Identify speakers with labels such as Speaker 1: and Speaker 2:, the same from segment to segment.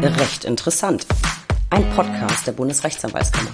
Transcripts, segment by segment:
Speaker 1: Recht interessant. Ein Podcast der Bundesrechtsanwaltskammer.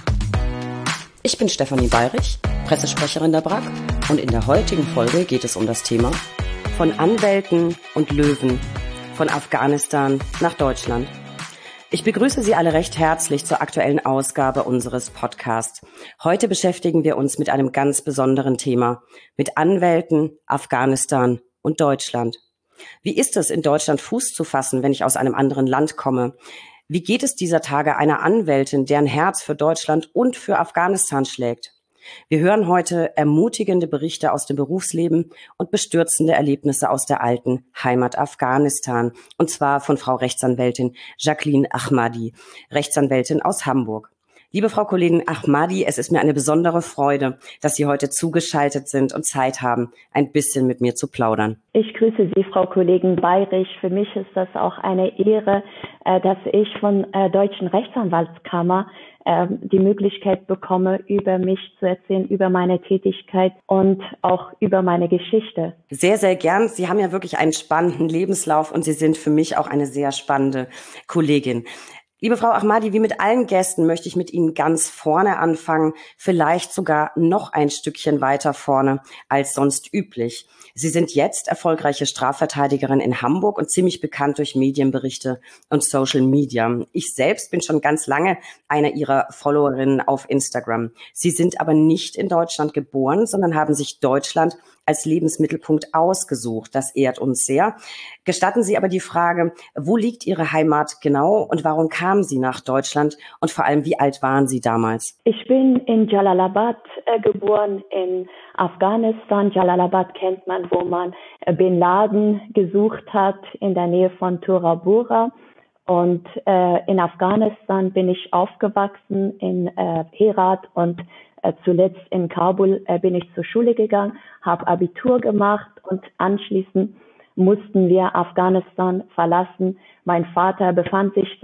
Speaker 1: Ich bin Stefanie Bayrich, Pressesprecherin der BRAG, und in der heutigen Folge geht es um das Thema von Anwälten und Löwen, von Afghanistan nach Deutschland. Ich begrüße Sie alle recht herzlich zur aktuellen Ausgabe unseres Podcasts. Heute beschäftigen wir uns mit einem ganz besonderen Thema, mit Anwälten, Afghanistan und Deutschland. Wie ist es, in Deutschland Fuß zu fassen, wenn ich aus einem anderen Land komme? Wie geht es dieser Tage einer Anwältin, deren Herz für Deutschland und für Afghanistan schlägt? Wir hören heute ermutigende Berichte aus dem Berufsleben und bestürzende Erlebnisse aus der alten Heimat Afghanistan. Und zwar von Frau Rechtsanwältin Jacqueline Ahmadi, Rechtsanwältin aus Hamburg. Liebe Frau Kollegin Ahmadi, es ist mir eine besondere Freude, dass Sie heute zugeschaltet sind und Zeit haben, ein bisschen mit mir zu plaudern.
Speaker 2: Ich grüße Sie, Frau Kollegin Bayrich. Für mich ist das auch eine Ehre, dass ich von Deutschen Rechtsanwaltskammer die Möglichkeit bekomme, über mich zu erzählen, über meine Tätigkeit und auch über meine Geschichte.
Speaker 1: Sehr, sehr gern. Sie haben ja wirklich einen spannenden Lebenslauf und Sie sind für mich auch eine sehr spannende Kollegin. Liebe Frau Ahmadi, wie mit allen Gästen möchte ich mit Ihnen ganz vorne anfangen, vielleicht sogar noch ein Stückchen weiter vorne als sonst üblich. Sie sind jetzt erfolgreiche Strafverteidigerin in Hamburg und ziemlich bekannt durch Medienberichte und Social Media. Ich selbst bin schon ganz lange eine Ihrer Followerinnen auf Instagram. Sie sind aber nicht in Deutschland geboren, sondern haben sich Deutschland als Lebensmittelpunkt ausgesucht. Das ehrt uns sehr. Gestatten Sie aber die Frage, wo liegt Ihre Heimat genau und warum kamen Sie nach Deutschland und vor allem, wie alt waren Sie damals?
Speaker 2: Ich bin in Jalalabad geboren, in Afghanistan. Jalalabad kennt man, wo man Bin Laden gesucht hat, in der Nähe von Tora Bora. Und in Afghanistan bin ich aufgewachsen, in Herat, und zuletzt in Kabul bin ich zur Schule gegangen, habe Abitur gemacht und anschließend mussten wir Afghanistan verlassen. Mein Vater befand sich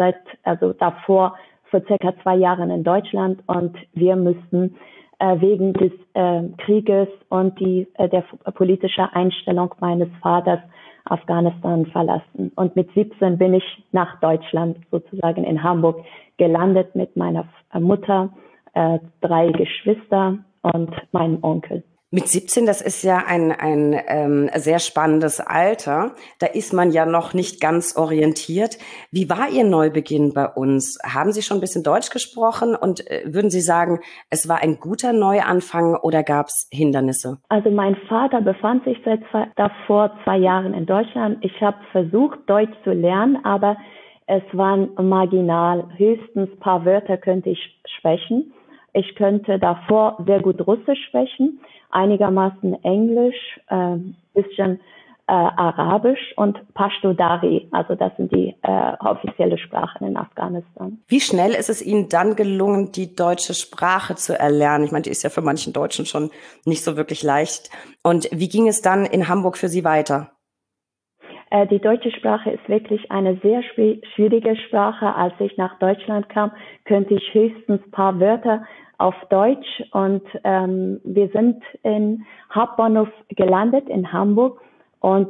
Speaker 2: davor für circa 2 Jahren in Deutschland und wir müssten wegen des Krieges und der politischen Einstellung meines Vaters Afghanistan verlassen. Und mit 17 bin ich nach Deutschland, sozusagen in Hamburg, gelandet mit meiner Mutter, 3 Geschwister und meinem Onkel.
Speaker 1: Mit 17, das ist ja ein sehr spannendes Alter. Da ist man ja noch nicht ganz orientiert. Wie war Ihr Neubeginn bei uns? Haben Sie schon ein bisschen Deutsch gesprochen und würden Sie sagen, es war ein guter Neuanfang oder gab es Hindernisse?
Speaker 2: Also mein Vater befand sich davor 2 Jahren in Deutschland. Ich habe versucht, Deutsch zu lernen, aber es waren marginal. Höchstens ein paar Wörter könnte ich sprechen. Ich könnte davor sehr gut Russisch sprechen, einigermaßen Englisch, bisschen Arabisch und Pashto Dari. Also das sind die offizielle Sprachen in Afghanistan.
Speaker 1: Wie schnell ist es Ihnen dann gelungen, die deutsche Sprache zu erlernen? Ich meine, die ist ja für manchen Deutschen schon nicht so wirklich leicht. Und wie ging es dann in Hamburg für Sie weiter?
Speaker 2: Die deutsche Sprache ist wirklich eine sehr schwierige Sprache. Als ich nach Deutschland kam, könnte ich höchstens ein paar Wörter auf Deutsch, und wir sind in Hauptbahnhof gelandet in Hamburg und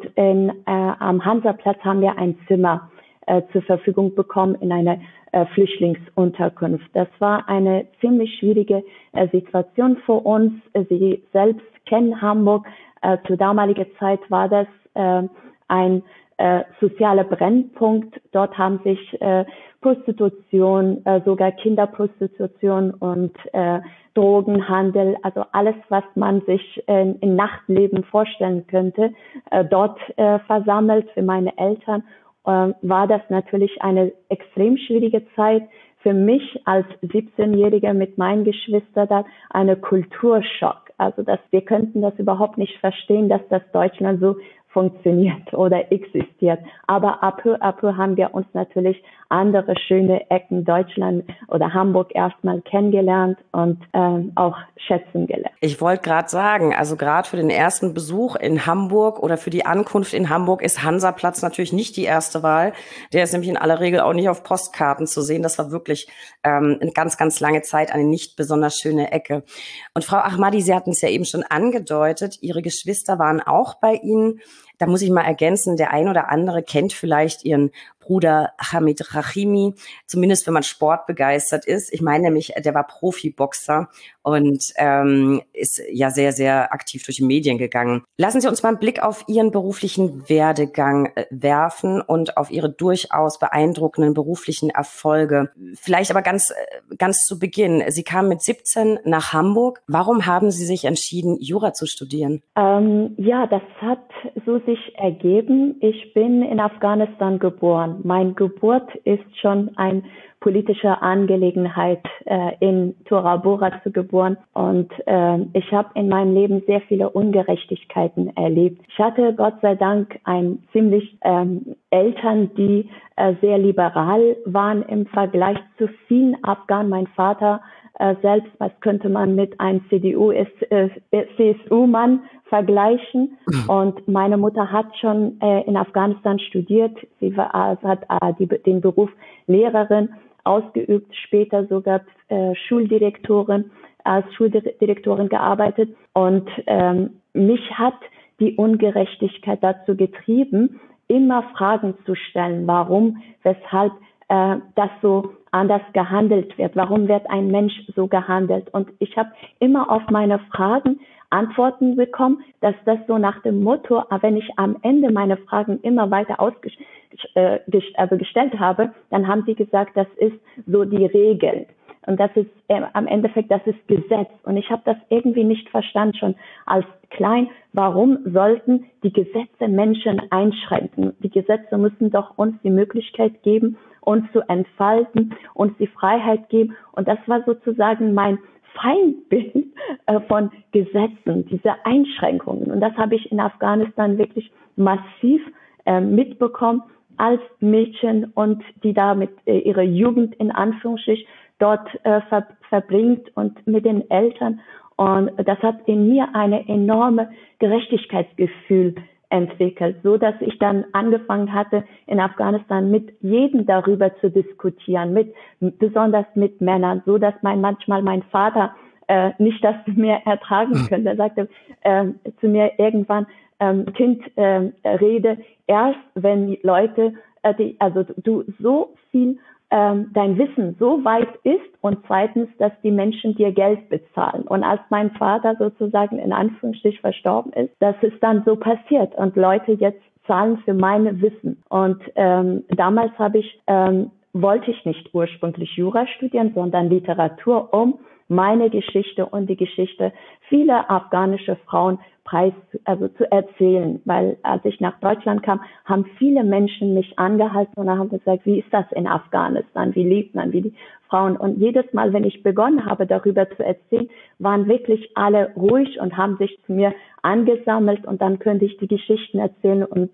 Speaker 2: am Hansaplatz haben wir ein Zimmer zur Verfügung bekommen in einer Flüchtlingsunterkunft. Das war eine ziemlich schwierige Situation für uns. Sie selbst kennen Hamburg. Zur damaligen Zeit war das ein sozialer Brennpunkt. Dort haben sich Prostitution, sogar Kinderprostitution und Drogenhandel, also alles, was man sich im Nachtleben vorstellen könnte, dort versammelt. Für meine Eltern war das natürlich eine extrem schwierige Zeit. Für mich als 17-Jähriger mit meinen Geschwistern da eine Kulturschock. Also wir könnten das überhaupt nicht verstehen, dass das Deutschland so funktioniert oder existiert. Aber ab peu haben wir uns natürlich andere schöne Ecken Deutschland oder Hamburg erstmal kennengelernt und auch schätzen gelernt.
Speaker 1: Ich wollte gerade sagen, also gerade für den ersten Besuch in Hamburg oder für die Ankunft in Hamburg ist Hansaplatz natürlich nicht die erste Wahl. Der ist nämlich in aller Regel auch nicht auf Postkarten zu sehen. Das war wirklich eine ganz, ganz lange Zeit eine nicht besonders schöne Ecke. Und Frau Ahmadi, Sie hatten es ja eben schon angedeutet, Ihre Geschwister waren auch bei Ihnen. Da muss ich mal ergänzen, der ein oder andere kennt vielleicht Ihren Bruder Hamid Rahimi, zumindest wenn man sportbegeistert ist. Ich meine nämlich, der war Profiboxer und ist ja sehr, sehr aktiv durch die Medien gegangen. Lassen Sie uns mal einen Blick auf Ihren beruflichen Werdegang werfen und auf Ihre durchaus beeindruckenden beruflichen Erfolge. Vielleicht aber ganz zu Beginn. Sie kamen mit 17 nach Hamburg. Warum haben Sie sich entschieden, Jura zu studieren?
Speaker 2: Ja, das hat so sich ergeben. Ich bin in Afghanistan geboren. Meine Geburt ist schon eine politische Angelegenheit, in Tora Bora zu geboren. Und ich habe in meinem Leben sehr viele Ungerechtigkeiten erlebt. Ich hatte Gott sei Dank ziemlich Eltern, die sehr liberal waren im Vergleich zu vielen Afghanen. Mein Vater selbst, was könnte man mit einem CSU-Mann vergleichen. Und meine Mutter hat schon in Afghanistan studiert. Sie hat den Beruf Lehrerin ausgeübt, später sogar als Schuldirektorin gearbeitet. Und mich hat die Ungerechtigkeit dazu getrieben, immer Fragen zu stellen, warum, weshalb das so anders gehandelt wird. Warum wird ein Mensch so gehandelt? Und ich habe immer auf meine Fragen Antworten bekommen, dass das so nach dem Motto, wenn ich am Ende meine Fragen immer weiter gestellt habe, dann haben sie gesagt, das ist so die Regel. Und das ist am Endeffekt, das ist Gesetz. Und ich habe das irgendwie nicht verstanden, schon als klein. Warum sollten die Gesetze Menschen einschränken? Die Gesetze müssen doch uns die Möglichkeit geben, uns zu entfalten, uns die Freiheit geben. Und das war sozusagen mein Feindbild von Gesetzen, diese Einschränkungen. Und das habe ich in Afghanistan wirklich massiv mitbekommen als Mädchen und die damit ihre Jugend in Anführungsstrichen dort verbringt und mit den Eltern. Und das hat in mir eine enorme Gerechtigkeitsgefühl entwickelt, so dass ich dann angefangen hatte, in Afghanistan mit jedem darüber zu diskutieren, besonders mit Männern, so dass manchmal mein Vater nicht das mehr ertragen könnte. Er sagte zu mir irgendwann, Kind, rede erst, wenn die Leute, du so viel dein Wissen so weit ist und zweitens, dass die Menschen dir Geld bezahlen. Und als mein Vater sozusagen in Anführungsstrichen verstorben ist, das ist dann so passiert und Leute jetzt zahlen für meine Wissen. Und damals wollte ich nicht ursprünglich Jura studieren, sondern Literatur, um meine Geschichte und die Geschichte vieler afghanischer Frauen zu erzählen, weil als ich nach Deutschland kam, haben viele Menschen mich angehalten und haben gesagt, wie ist das in Afghanistan, wie lebt man, wie die Frauen, und jedes Mal, wenn ich begonnen habe, darüber zu erzählen, waren wirklich alle ruhig und haben sich zu mir angesammelt und dann könnte ich die Geschichten erzählen und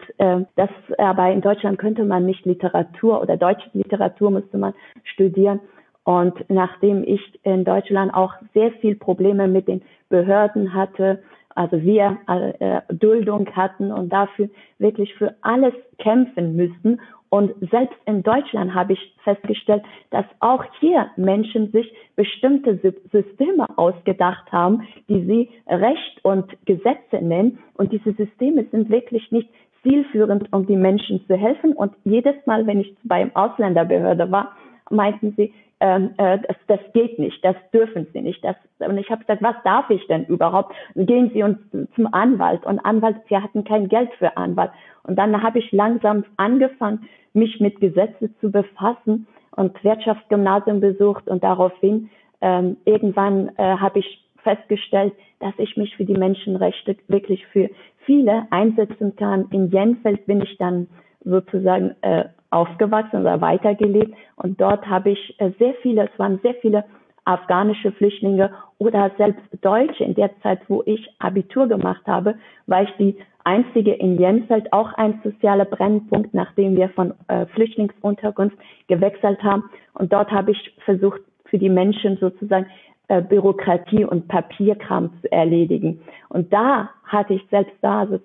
Speaker 2: aber in Deutschland könnte man nicht Literatur oder deutsche Literatur musste man studieren. Und nachdem ich in Deutschland auch sehr viel Probleme mit den Behörden hatte, also wir Duldung hatten und dafür wirklich für alles kämpfen müssten. Und selbst in Deutschland habe ich festgestellt, dass auch hier Menschen sich bestimmte Systeme ausgedacht haben, die sie Recht und Gesetze nennen. Und diese Systeme sind wirklich nicht zielführend, um die Menschen zu helfen. Und jedes Mal, wenn ich bei der Ausländerbehörde war, meinten sie, das geht nicht, das dürfen Sie nicht. Und ich habe gesagt, was darf ich denn überhaupt? Gehen Sie uns zum Anwalt. Und wir hatten kein Geld für Anwalt. Und dann habe ich langsam angefangen, mich mit Gesetzen zu befassen und Wirtschaftsgymnasium besucht. Und daraufhin irgendwann habe ich festgestellt, dass ich mich für die Menschenrechte wirklich für viele einsetzen kann. In Jenfeld bin ich dann sozusagen aufgewachsen oder weitergelebt und dort habe ich es waren sehr viele afghanische Flüchtlinge oder selbst Deutsche. In der Zeit, wo ich Abitur gemacht habe, war ich die einzige in Jenfeld, auch ein sozialer Brennpunkt, nachdem wir von Flüchtlingsunterkunft gewechselt haben. Und dort habe ich versucht, für die Menschen sozusagen Bürokratie und Papierkram zu erledigen. Und da hatte ich selbst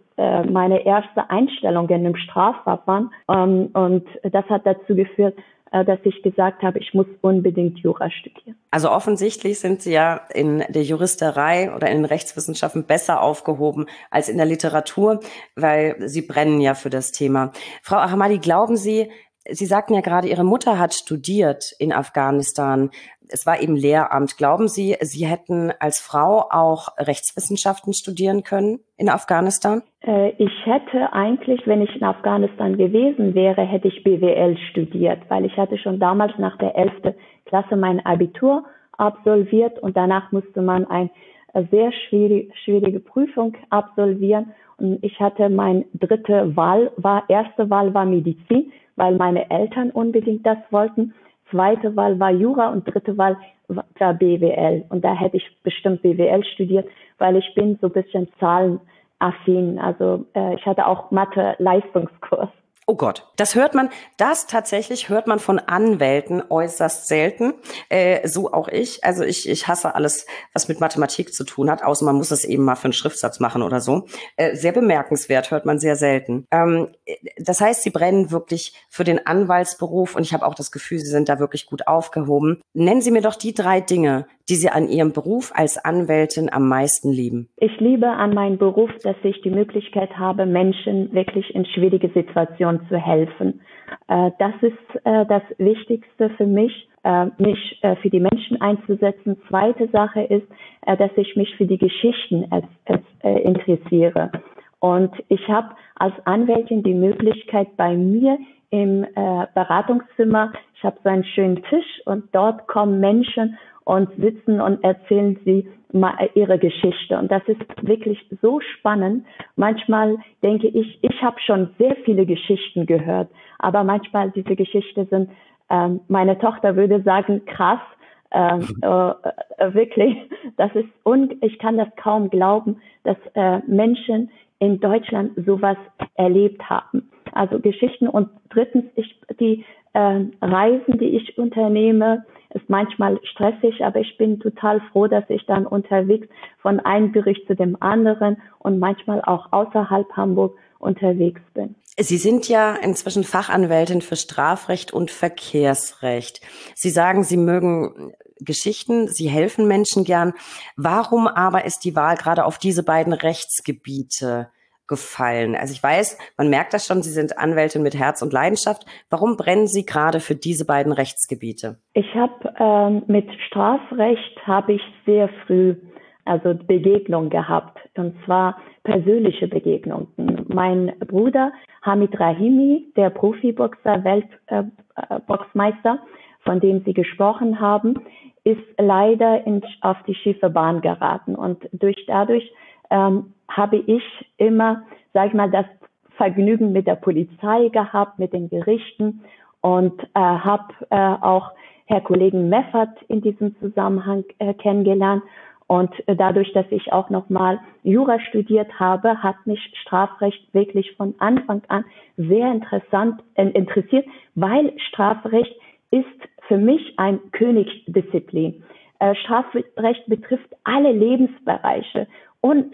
Speaker 2: meine erste Einstellung in einem Strafverfahren. Und das hat dazu geführt, dass ich gesagt habe, ich muss unbedingt Jura studieren.
Speaker 1: Also offensichtlich sind Sie ja in der Juristerei oder in den Rechtswissenschaften besser aufgehoben als in der Literatur, weil Sie brennen ja für das Thema. Frau Ahmadi, glauben Sie, Sie sagten ja gerade, Ihre Mutter hat studiert in Afghanistan. Es war eben Lehramt. Glauben Sie, Sie hätten als Frau auch Rechtswissenschaften studieren können in Afghanistan?
Speaker 2: Ich hätte eigentlich, wenn ich in Afghanistan gewesen wäre, hätte ich BWL studiert, weil ich hatte schon damals nach der 11. Klasse mein Abitur absolviert und danach musste man eine sehr schwierige Prüfung absolvieren. Und ich hatte erste Wahl war Medizin, weil meine Eltern unbedingt das wollten. Zweite Wahl war Jura und dritte Wahl war BWL. Und da hätte ich bestimmt BWL studiert, weil ich bin so ein bisschen zahlenaffin. Also ich hatte auch Mathe-Leistungskurs.
Speaker 1: Oh Gott, das tatsächlich hört man von Anwälten äußerst selten. So auch ich. Also ich hasse alles, was mit Mathematik zu tun hat, außer man muss es eben mal für einen Schriftsatz machen oder so. Sehr bemerkenswert, hört man sehr selten. Das heißt, Sie brennen wirklich für den Anwaltsberuf und ich habe auch das Gefühl, Sie sind da wirklich gut aufgehoben. Nennen Sie mir doch die 3 Dinge, die Sie an Ihrem Beruf als Anwältin am meisten lieben.
Speaker 2: Ich liebe an meinem Beruf, dass ich die Möglichkeit habe, Menschen wirklich in schwierige Situationen zu helfen. Das ist das Wichtigste für mich, mich für die Menschen einzusetzen. Zweite Sache ist, dass ich mich für die Geschichten interessiere. Und ich habe als Anwältin die Möglichkeit, bei mir im Beratungszimmer, ich habe so einen schönen Tisch und dort kommen Menschen und sitzen und erzählen sie ihre Geschichte. Und das ist wirklich so spannend. Manchmal denke ich, ich habe schon sehr viele Geschichten gehört, aber manchmal diese Geschichten sind, meine Tochter würde sagen, krass, wirklich, ich kann das kaum glauben, dass Menschen in Deutschland sowas erlebt haben. Also Geschichten. Und drittens, die Reisen, die ich unternehme, ist manchmal stressig, aber ich bin total froh, dass ich dann unterwegs von einem Gericht zu dem anderen und manchmal auch außerhalb Hamburg unterwegs bin.
Speaker 1: Sie sind ja inzwischen Fachanwältin für Strafrecht und Verkehrsrecht. Sie sagen, Sie mögen Geschichten, Sie helfen Menschen gern. Warum aber ist die Wahl gerade auf diese beiden Rechtsgebiete gefallen? Also ich weiß, man merkt das schon, Sie sind Anwältin mit Herz und Leidenschaft. Warum brennen Sie gerade für diese beiden Rechtsgebiete?
Speaker 2: Ich habe mit Strafrecht habe ich sehr früh Begegnung gehabt, und zwar persönliche Begegnungen. Mein Bruder Hamid Rahimi, der Profiboxer, Weltboxmeister, von dem Sie gesprochen haben, ist leider auf die schiefe Bahn geraten. Und dadurch habe ich immer, sag ich mal, das Vergnügen mit der Polizei gehabt, mit den Gerichten und habe auch Herr Kollegen Meffert in diesem Zusammenhang kennengelernt. Und dadurch, dass ich auch nochmal Jura studiert habe, hat mich Strafrecht wirklich von Anfang an sehr interessiert, weil Strafrecht ist für mich ein Königsdisziplin. Strafrecht betrifft alle Lebensbereiche und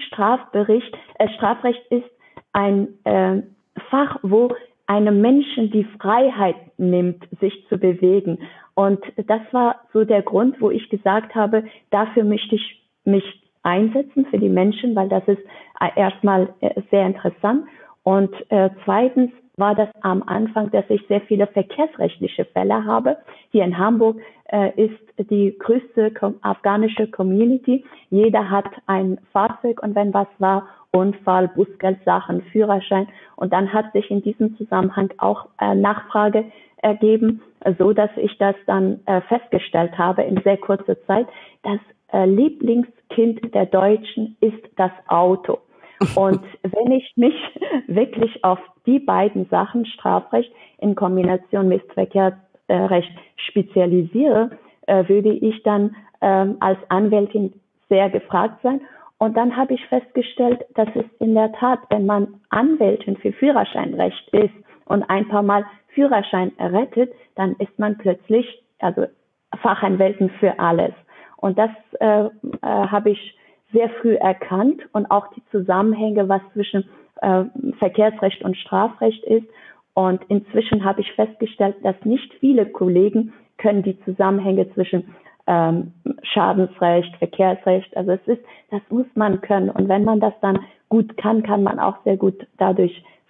Speaker 2: Strafrecht ist ein Fach, wo einem Menschen die Freiheit nimmt, sich zu bewegen. Und das war so der Grund, wo ich gesagt habe, dafür möchte ich mich einsetzen für die Menschen, weil das ist erstmal sehr interessant. Und zweitens war das am Anfang, dass ich sehr viele verkehrsrechtliche Fälle habe. Hier in Hamburg ist die größte afghanische Community. Jeder hat ein Fahrzeug und wenn was war, Unfall, Bußgeldsachen, Führerschein. Und dann hat sich in diesem Zusammenhang auch Nachfrage ergeben, so dass ich das dann festgestellt habe in sehr kurzer Zeit. Das Lieblingskind der Deutschen ist das Auto. Und wenn ich mich wirklich auf die beiden Sachen, Strafrecht in Kombination mit Verkehrsrecht, spezialisiere, würde ich dann als Anwältin sehr gefragt sein. Und dann habe ich festgestellt, dass es in der Tat, wenn man Anwältin für Führerscheinrecht ist und ein paar Mal Führerschein errettet, dann ist man plötzlich Fachanwältin für alles. Und das habe ich sehr früh erkannt und auch die Zusammenhänge, was zwischen Verkehrsrecht und Strafrecht ist. Und inzwischen habe ich festgestellt, dass nicht viele Kollegen können die Zusammenhänge zwischen Schadensrecht, Verkehrsrecht, das muss man können. Und wenn man das dann gut kann, kann man auch sehr gut dadurch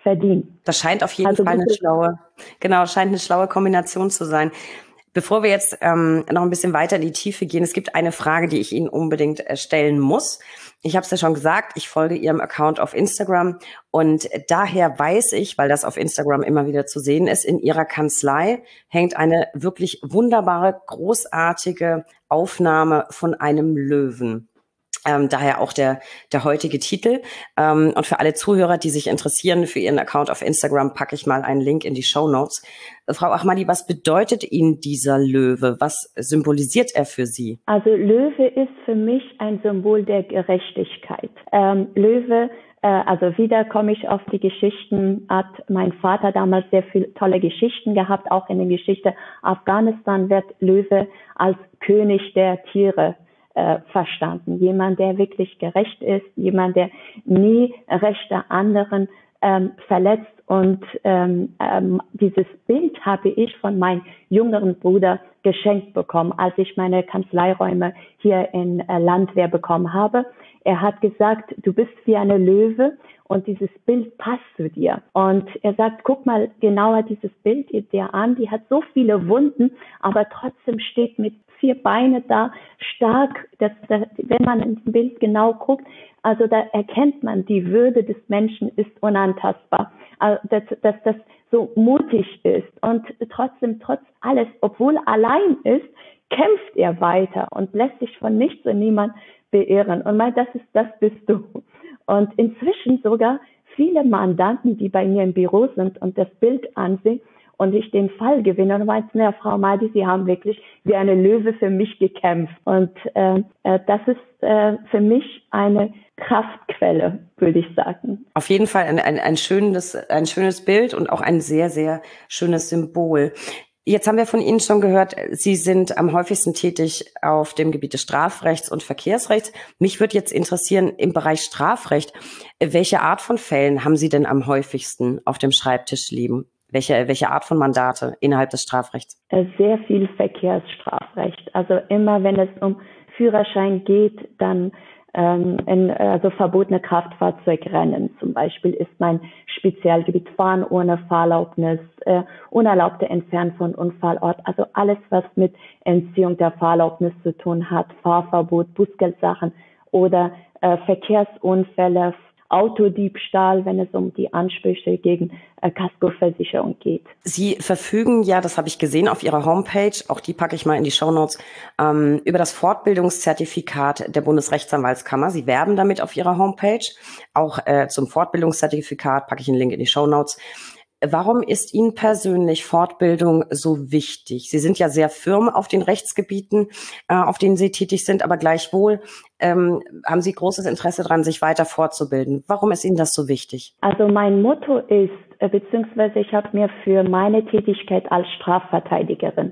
Speaker 2: verdienen.
Speaker 1: Das scheint auf jeden Fall scheint eine schlaue Kombination zu sein. Bevor wir jetzt noch ein bisschen weiter in die Tiefe gehen, es gibt eine Frage, die ich Ihnen unbedingt stellen muss. Ich habe es ja schon gesagt, ich folge Ihrem Account auf Instagram und daher weiß ich, weil das auf Instagram immer wieder zu sehen ist, in Ihrer Kanzlei hängt eine wirklich wunderbare, großartige Aufnahme von einem Löwen. Daher auch der heutige Titel. Und für alle Zuhörer, die sich interessieren für Ihren Account auf Instagram, packe ich mal einen Link in die Shownotes. Frau Ahmadi, was bedeutet Ihnen dieser Löwe? Was symbolisiert er für Sie?
Speaker 2: Also Löwe ist für mich ein Symbol der Gerechtigkeit. Löwe, also wieder komme ich auf die Geschichten, hat mein Vater damals sehr viele tolle Geschichten gehabt, auch in der Geschichte Afghanistan wird Löwe als König der Tiere verstanden. Jemand, der wirklich gerecht ist, jemand, der nie Rechte anderen verletzt. Und dieses Bild habe ich von meinem jüngeren Bruder geschenkt bekommen, als ich meine Kanzleiräume hier in Landwehr bekommen habe. Er hat gesagt, du bist wie eine Löwe und dieses Bild passt zu dir. Und er sagt, guck mal genauer dieses Bild dir an, die hat so viele Wunden, aber trotzdem steht mit 4 Beine da, stark, wenn man ins Bild genau guckt, also da erkennt man, die Würde des Menschen ist unantastbar, also dass das so mutig ist und trotzdem, trotz alles, obwohl er allein ist, kämpft er weiter und lässt sich von nichts und niemand beirren. Und das bist du. Und inzwischen sogar viele Mandanten, die bei mir im Büro sind und das Bild ansehen, und ich den Fall gewinne und meinte, na, Frau Ahmadi, Sie haben wirklich wie eine Löwe für mich gekämpft. Und das ist für mich eine Kraftquelle, würde ich sagen.
Speaker 1: Auf jeden Fall ein schönes Bild und auch ein sehr, sehr schönes Symbol. Jetzt haben wir von Ihnen schon gehört, Sie sind am häufigsten tätig auf dem Gebiet des Strafrechts und Verkehrsrechts. Mich würde jetzt interessieren, im Bereich Strafrecht, welche Art von Fällen haben Sie denn am häufigsten auf dem Schreibtisch liegen? Welche Art von Mandate innerhalb des Strafrechts?
Speaker 2: Sehr viel Verkehrsstrafrecht. Also immer, wenn es um Führerschein geht, dann also verbotene Kraftfahrzeugrennen zum Beispiel ist mein Spezialgebiet. Fahren ohne Fahrerlaubnis, unerlaubte Entfernung von Unfallort, also alles, was mit Entziehung der Fahrerlaubnis zu tun hat, Fahrverbot, Bußgeldsachen oder Verkehrsunfälle, Autodiebstahl, wenn es um die Ansprüche gegen Kaskoversicherung geht.
Speaker 1: Sie verfügen ja, das habe ich gesehen auf Ihrer Homepage, auch die packe ich mal in die Shownotes, über das Fortbildungszertifikat der Bundesrechtsanwaltskammer. Sie werben damit auf Ihrer Homepage. Auch zum Fortbildungszertifikat packe ich einen Link in die Shownotes. Warum ist Ihnen persönlich Fortbildung so wichtig? Sie sind ja sehr firm auf den Rechtsgebieten, auf denen Sie tätig sind, aber gleichwohl haben Sie großes Interesse daran, sich weiter fortzubilden. Warum ist Ihnen das so wichtig?
Speaker 2: Also mein Motto ist, beziehungsweise ich habe mir für meine Tätigkeit als Strafverteidigerin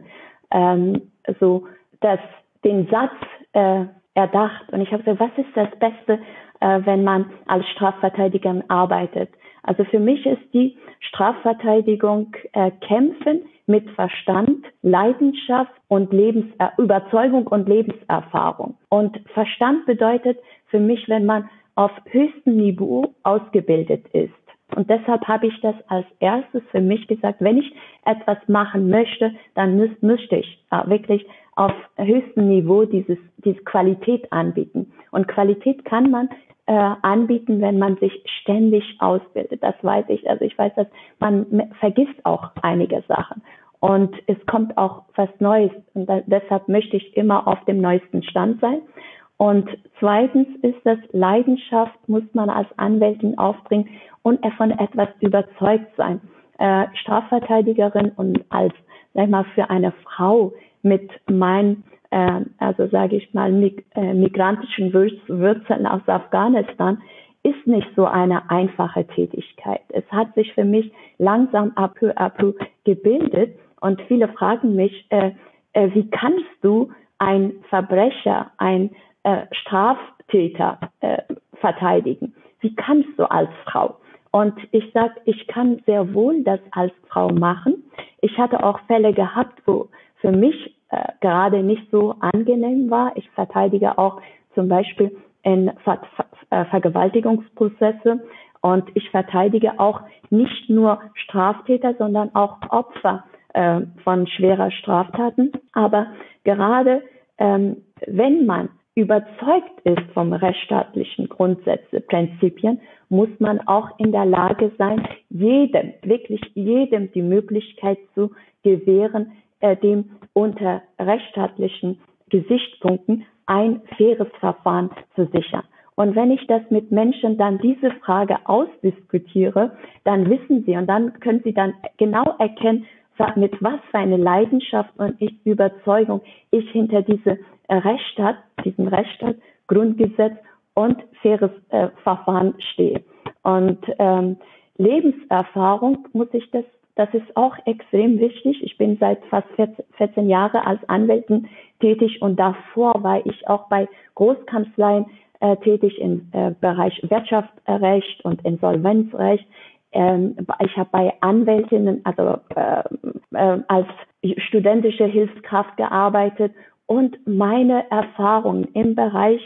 Speaker 2: den Satz erdacht. Und ich habe gesagt, was ist das Beste, wenn man als Strafverteidigerin arbeitet? Also für mich ist die Strafverteidigung Kämpfen mit Verstand, Leidenschaft und Überzeugung und Lebenserfahrung. Und Verstand bedeutet für mich, wenn man auf höchstem Niveau ausgebildet ist. Und deshalb habe ich das als erstes für mich gesagt, wenn ich etwas machen möchte, dann müsste ich wirklich auf höchstem Niveau diese Qualität anbieten. Und Qualität kann man anbieten, wenn man sich ständig ausbildet. Das weiß ich. Also ich weiß, dass man vergisst auch einige Sachen. Und es kommt auch was Neues. Und deshalb möchte ich immer auf dem neuesten Stand sein. Und zweitens ist das Leidenschaft, muss man als Anwältin aufbringen und von etwas überzeugt sein. Strafverteidigerin und als, sag ich mal, für eine Frau mit meinen also sage ich mal, migrantischen Wurzeln aus Afghanistan, ist nicht so eine einfache Tätigkeit. Es hat sich für mich langsam à peu gebildet und viele fragen mich, wie kannst du einen Verbrecher, einen Straftäter verteidigen? Wie kannst du als Frau? Und ich sage, ich kann sehr wohl das als Frau machen. Ich hatte auch Fälle gehabt, wo für mich gerade nicht so angenehm war. Ich verteidige auch zum Beispiel in Vergewaltigungsprozesse Und ich verteidige auch nicht nur Straftäter, sondern auch Opfer von schwerer Straftaten. Aber gerade wenn man überzeugt ist vom rechtsstaatlichen Grundsätze, Prinzipien, muss man auch in der Lage sein, jedem, wirklich jedem die Möglichkeit zu gewähren, dem unter rechtsstaatlichen Gesichtspunkten ein faires Verfahren zu sichern. Und wenn ich das mit Menschen dann diese Frage ausdiskutiere, dann wissen sie und dann können sie dann genau erkennen, mit was für eine Leidenschaft und Überzeugung ich hinter diesem Rechtsstaat, Grundgesetz und faires Verfahren stehe. Und Lebenserfahrung das ist auch extrem wichtig. Ich bin seit fast 14 Jahren als Anwältin tätig und davor war ich auch bei Großkanzleien tätig im Bereich Wirtschaftsrecht und Insolvenzrecht. Ich habe bei Anwältinnen, also als studentische Hilfskraft gearbeitet und meine Erfahrungen im Bereich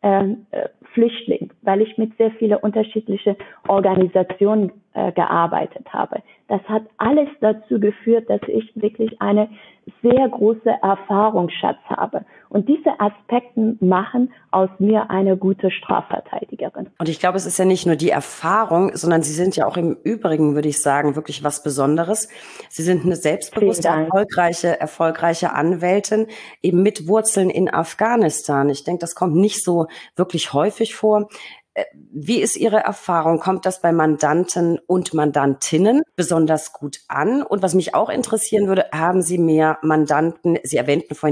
Speaker 2: Flüchtling, weil ich mit sehr vielen unterschiedlichen Organisationen gearbeitet habe. Das hat alles dazu geführt, dass ich wirklich eine sehr große Erfahrungsschatz habe. Und diese Aspekte machen aus mir eine gute Strafverteidigerin.
Speaker 1: Und ich glaube, es ist ja nicht nur die erfahrung, sondern Sie sind ja auch im Übrigen, würde ich sagen, wirklich was Besonderes. Sie sind eine selbstbewusste, erfolgreiche Anwältin, eben mit Wurzeln in Afghanistan. Ich denke, das kommt nicht so wirklich häufig vor. Wie ist Ihre Erfahrung? Kommt das bei Mandanten und Mandantinnen besonders gut an? Und was mich auch interessieren würde, haben Sie mehr Mandanten, Sie erwähnten vorhin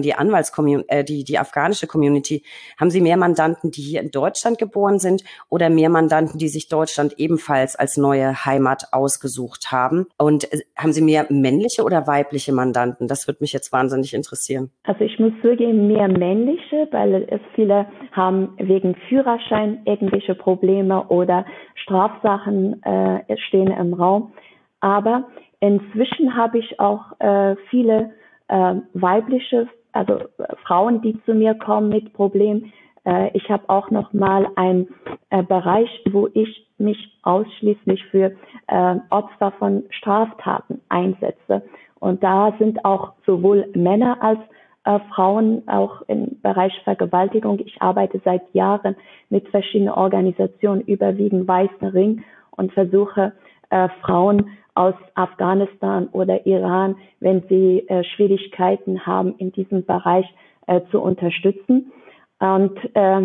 Speaker 1: die afghanische Community, haben Sie mehr Mandanten, die hier in Deutschland geboren sind oder mehr Mandanten, die sich Deutschland ebenfalls als neue Heimat ausgesucht haben? Und haben Sie mehr männliche oder weibliche Mandanten? Das würde mich jetzt wahnsinnig interessieren.
Speaker 2: Also ich muss zugeben, mehr männliche, weil es viele haben wegen Führerschein irgendwelche Probleme oder Strafsachen stehen im Raum. Aber inzwischen habe ich auch viele weibliche, also Frauen, die zu mir kommen mit Problemen. Ich habe auch noch mal einen Bereich, wo ich mich ausschließlich für Opfer von Straftaten einsetze. Und da sind auch sowohl Männer als Frauen auch im Bereich Vergewaltigung. Ich arbeite seit Jahren mit verschiedenen Organisationen, überwiegend Weißen Ring, und versuche Frauen aus Afghanistan oder Iran, wenn sie Schwierigkeiten haben, in diesem Bereich zu unterstützen. Und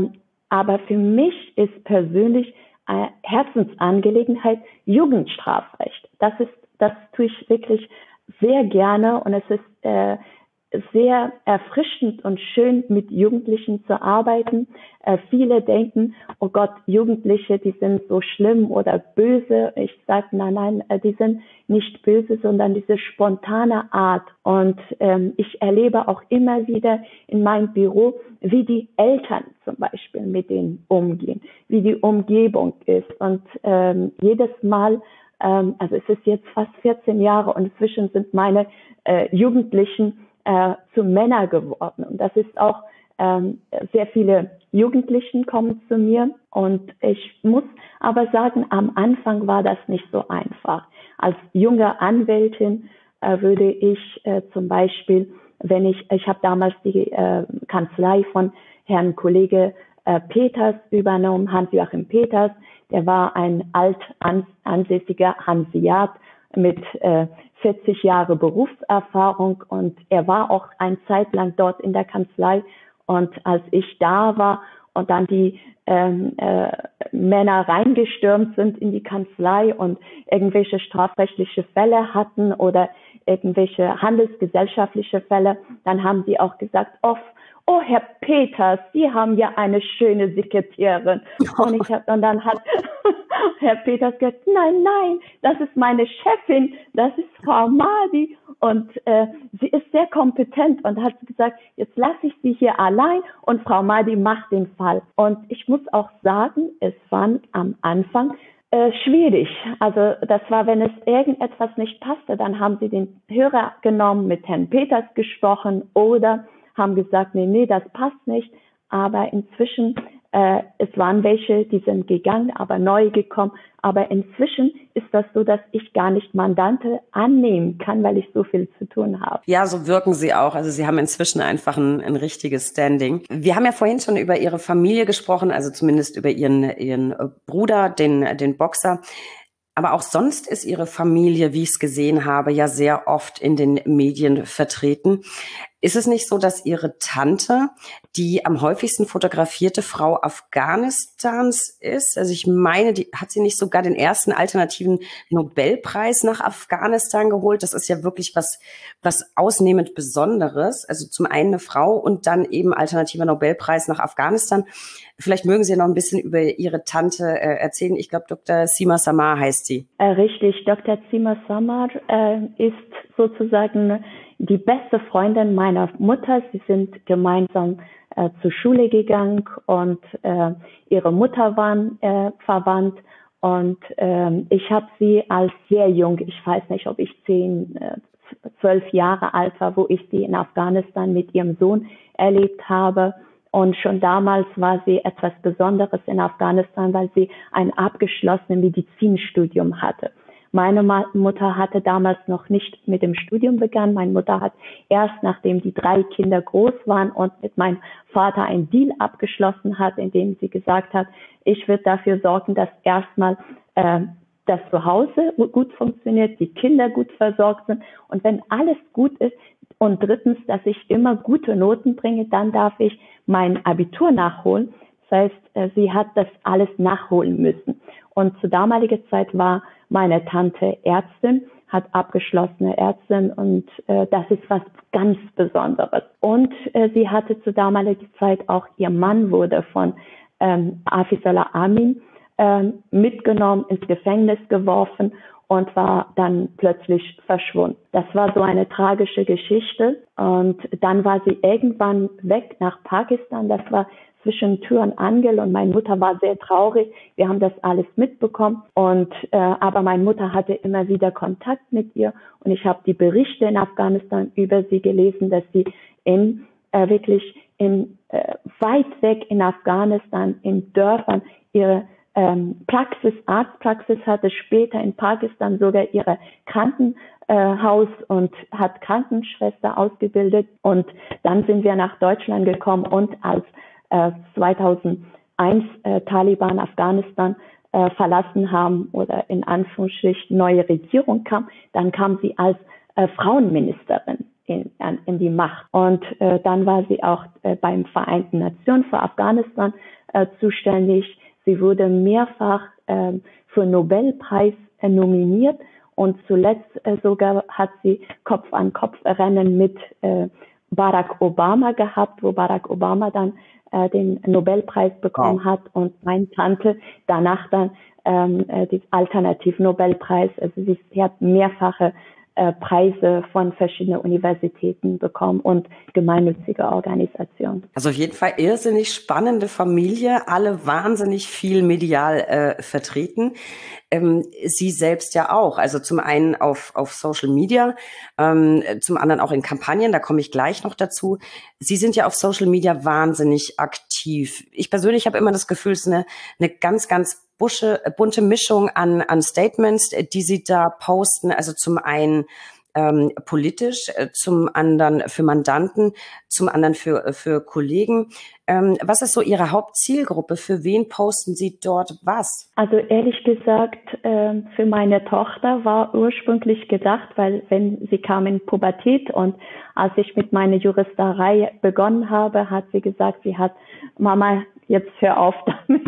Speaker 2: aber für mich ist persönlich eine Herzensangelegenheit Jugendstrafrecht. Das tue ich wirklich sehr gerne, und es ist sehr erfrischend und schön, mit Jugendlichen zu arbeiten. Viele denken, oh Gott, Jugendliche, die sind so schlimm oder böse. Ich sage, nein, die sind nicht böse, sondern diese spontane Art. Und ich erlebe auch immer wieder in meinem Büro, wie die Eltern zum Beispiel mit denen umgehen, wie die Umgebung ist. Und jedes Mal, also es ist jetzt fast 14 Jahre und inzwischen sind meine Jugendlichen zu Männer geworden. Und das ist auch, sehr viele Jugendlichen kommen zu mir. Und ich muss aber sagen, am Anfang war das nicht so einfach. Als junge Anwältin würde ich zum Beispiel, ich habe damals die Kanzlei von Herrn Kollege Peters übernommen, Hans-Joachim Peters. Der war ein ansässiger Hanseat mit 40 Jahre Berufserfahrung, und er war auch eine Zeit lang dort in der Kanzlei. Und als ich da war und dann die Männer reingestürmt sind in die Kanzlei und irgendwelche strafrechtliche Fälle hatten oder irgendwelche handelsgesellschaftliche Fälle, dann haben sie auch gesagt, oh, Herr Peters, Sie haben ja eine schöne Sekretärin. Und dann hat Herr Peters gesagt, nein, das ist meine Chefin, das ist Frau Mahdi, und sie ist sehr kompetent, und hat gesagt, jetzt lasse ich Sie hier allein und Frau Mahdi macht den Fall. Und ich muss auch sagen, es war am Anfang schwierig. Also das war, wenn es irgendetwas nicht passte, dann haben sie den Hörer genommen, mit Herrn Peters gesprochen oder haben gesagt, nee, das passt nicht. Aber inzwischen Es waren welche, die sind gegangen, aber neu gekommen. Aber inzwischen ist das so, dass ich gar nicht Mandante annehmen kann, weil ich so viel zu tun habe.
Speaker 1: Ja, so wirken Sie auch. Also Sie haben inzwischen einfach ein richtiges Standing. Wir haben ja vorhin schon über Ihre Familie gesprochen, also zumindest über Ihren Bruder, den Boxer. Aber auch sonst ist Ihre Familie, wie ich es gesehen habe, ja sehr oft in den Medien vertreten. Ist es nicht so, dass Ihre Tante die am häufigsten fotografierte Frau Afghanistans ist? Also ich meine, hat sie nicht sogar den ersten alternativen Nobelpreis nach Afghanistan geholt? Das ist ja wirklich was ausnehmend Besonderes. Also zum einen eine Frau und dann eben alternativer Nobelpreis nach Afghanistan. Vielleicht mögen Sie noch ein bisschen über Ihre Tante erzählen. Ich glaube, Dr. Sima Samar heißt sie.
Speaker 2: Richtig, Dr. Sima Samar ist sozusagen die beste Freundin meiner Mutter. Sie sind gemeinsam zur Schule gegangen und ihre Mutter waren verwandt. Und ich habe sie als sehr jung, ich weiß nicht, ob ich 12 Jahre alt war, wo ich sie in Afghanistan mit ihrem Sohn erlebt habe. Und schon damals war sie etwas Besonderes in Afghanistan, weil sie ein abgeschlossenes Medizinstudium hatte. Meine Mutter hatte damals noch nicht mit dem Studium begonnen. Meine Mutter hat erst, nachdem die 3 Kinder groß waren und mit meinem Vater einen Deal abgeschlossen hat, in dem sie gesagt hat, ich werde dafür sorgen, dass erstmal das Zuhause gut funktioniert, die Kinder gut versorgt sind. Und wenn alles gut ist, und drittens, dass ich immer gute Noten bringe, dann darf ich mein Abitur nachholen. Das heißt, sie hat das alles nachholen müssen. Und zur damaligen Zeit war meine Tante Ärztin, hat abgeschlossene Ärztin und das ist was ganz Besonderes. Und sie hatte zur damaligen Zeit auch, ihr Mann wurde von Hafizullah Amin mitgenommen, ins Gefängnis geworfen und war dann plötzlich verschwunden. Das war so eine tragische Geschichte. Und dann war sie irgendwann weg nach Pakistan. Das war zwischen Tür und Angel und meine Mutter war sehr traurig. Wir haben das alles mitbekommen. Aber meine Mutter hatte immer wieder Kontakt mit ihr und ich habe die Berichte in Afghanistan über sie gelesen, dass sie wirklich weit weg in Afghanistan, in Dörfern ihre Arztpraxis hatte, später in Pakistan sogar ihre Krankenhaus und hat Krankenschwester ausgebildet. Und dann sind wir nach Deutschland gekommen und als 2001 Taliban Afghanistan verlassen haben oder in Anführungsstrichen neue Regierung kam, dann kam sie als Frauenministerin in die Macht. Und dann war sie auch beim Vereinten Nationen für Afghanistan zuständig. Sie wurde mehrfach für Nobelpreis nominiert und zuletzt sogar hat sie Kopf-an-Kopf-Rennen mit Barack Obama gehabt, wo Barack Obama dann den Nobelpreis bekommen hat und meine Tante danach dann den Alternativ-Nobelpreis. Also sie hat mehrfache Preise von verschiedenen Universitäten bekommen und gemeinnützige Organisationen.
Speaker 1: Also auf jeden Fall irrsinnig spannende Familie, alle wahnsinnig viel medial vertreten. Sie selbst ja auch, also zum einen auf Social Media, zum anderen auch in Kampagnen, da komme ich gleich noch dazu. Sie sind ja auf Social Media wahnsinnig aktiv. Ich persönlich habe immer das Gefühl, es ist eine ganz, ganz bunte Mischung an Statements, die Sie da posten. Also zum einen politisch, zum anderen für Mandanten, zum anderen für Kollegen. Was ist so Ihre Hauptzielgruppe? Für wen posten Sie dort was?
Speaker 2: Also ehrlich gesagt, für meine Tochter war ursprünglich gedacht, weil wenn sie kam in Pubertät und als ich mit meiner Juristerei begonnen habe, hat sie gesagt, sie hat, Mama, jetzt hör auf damit.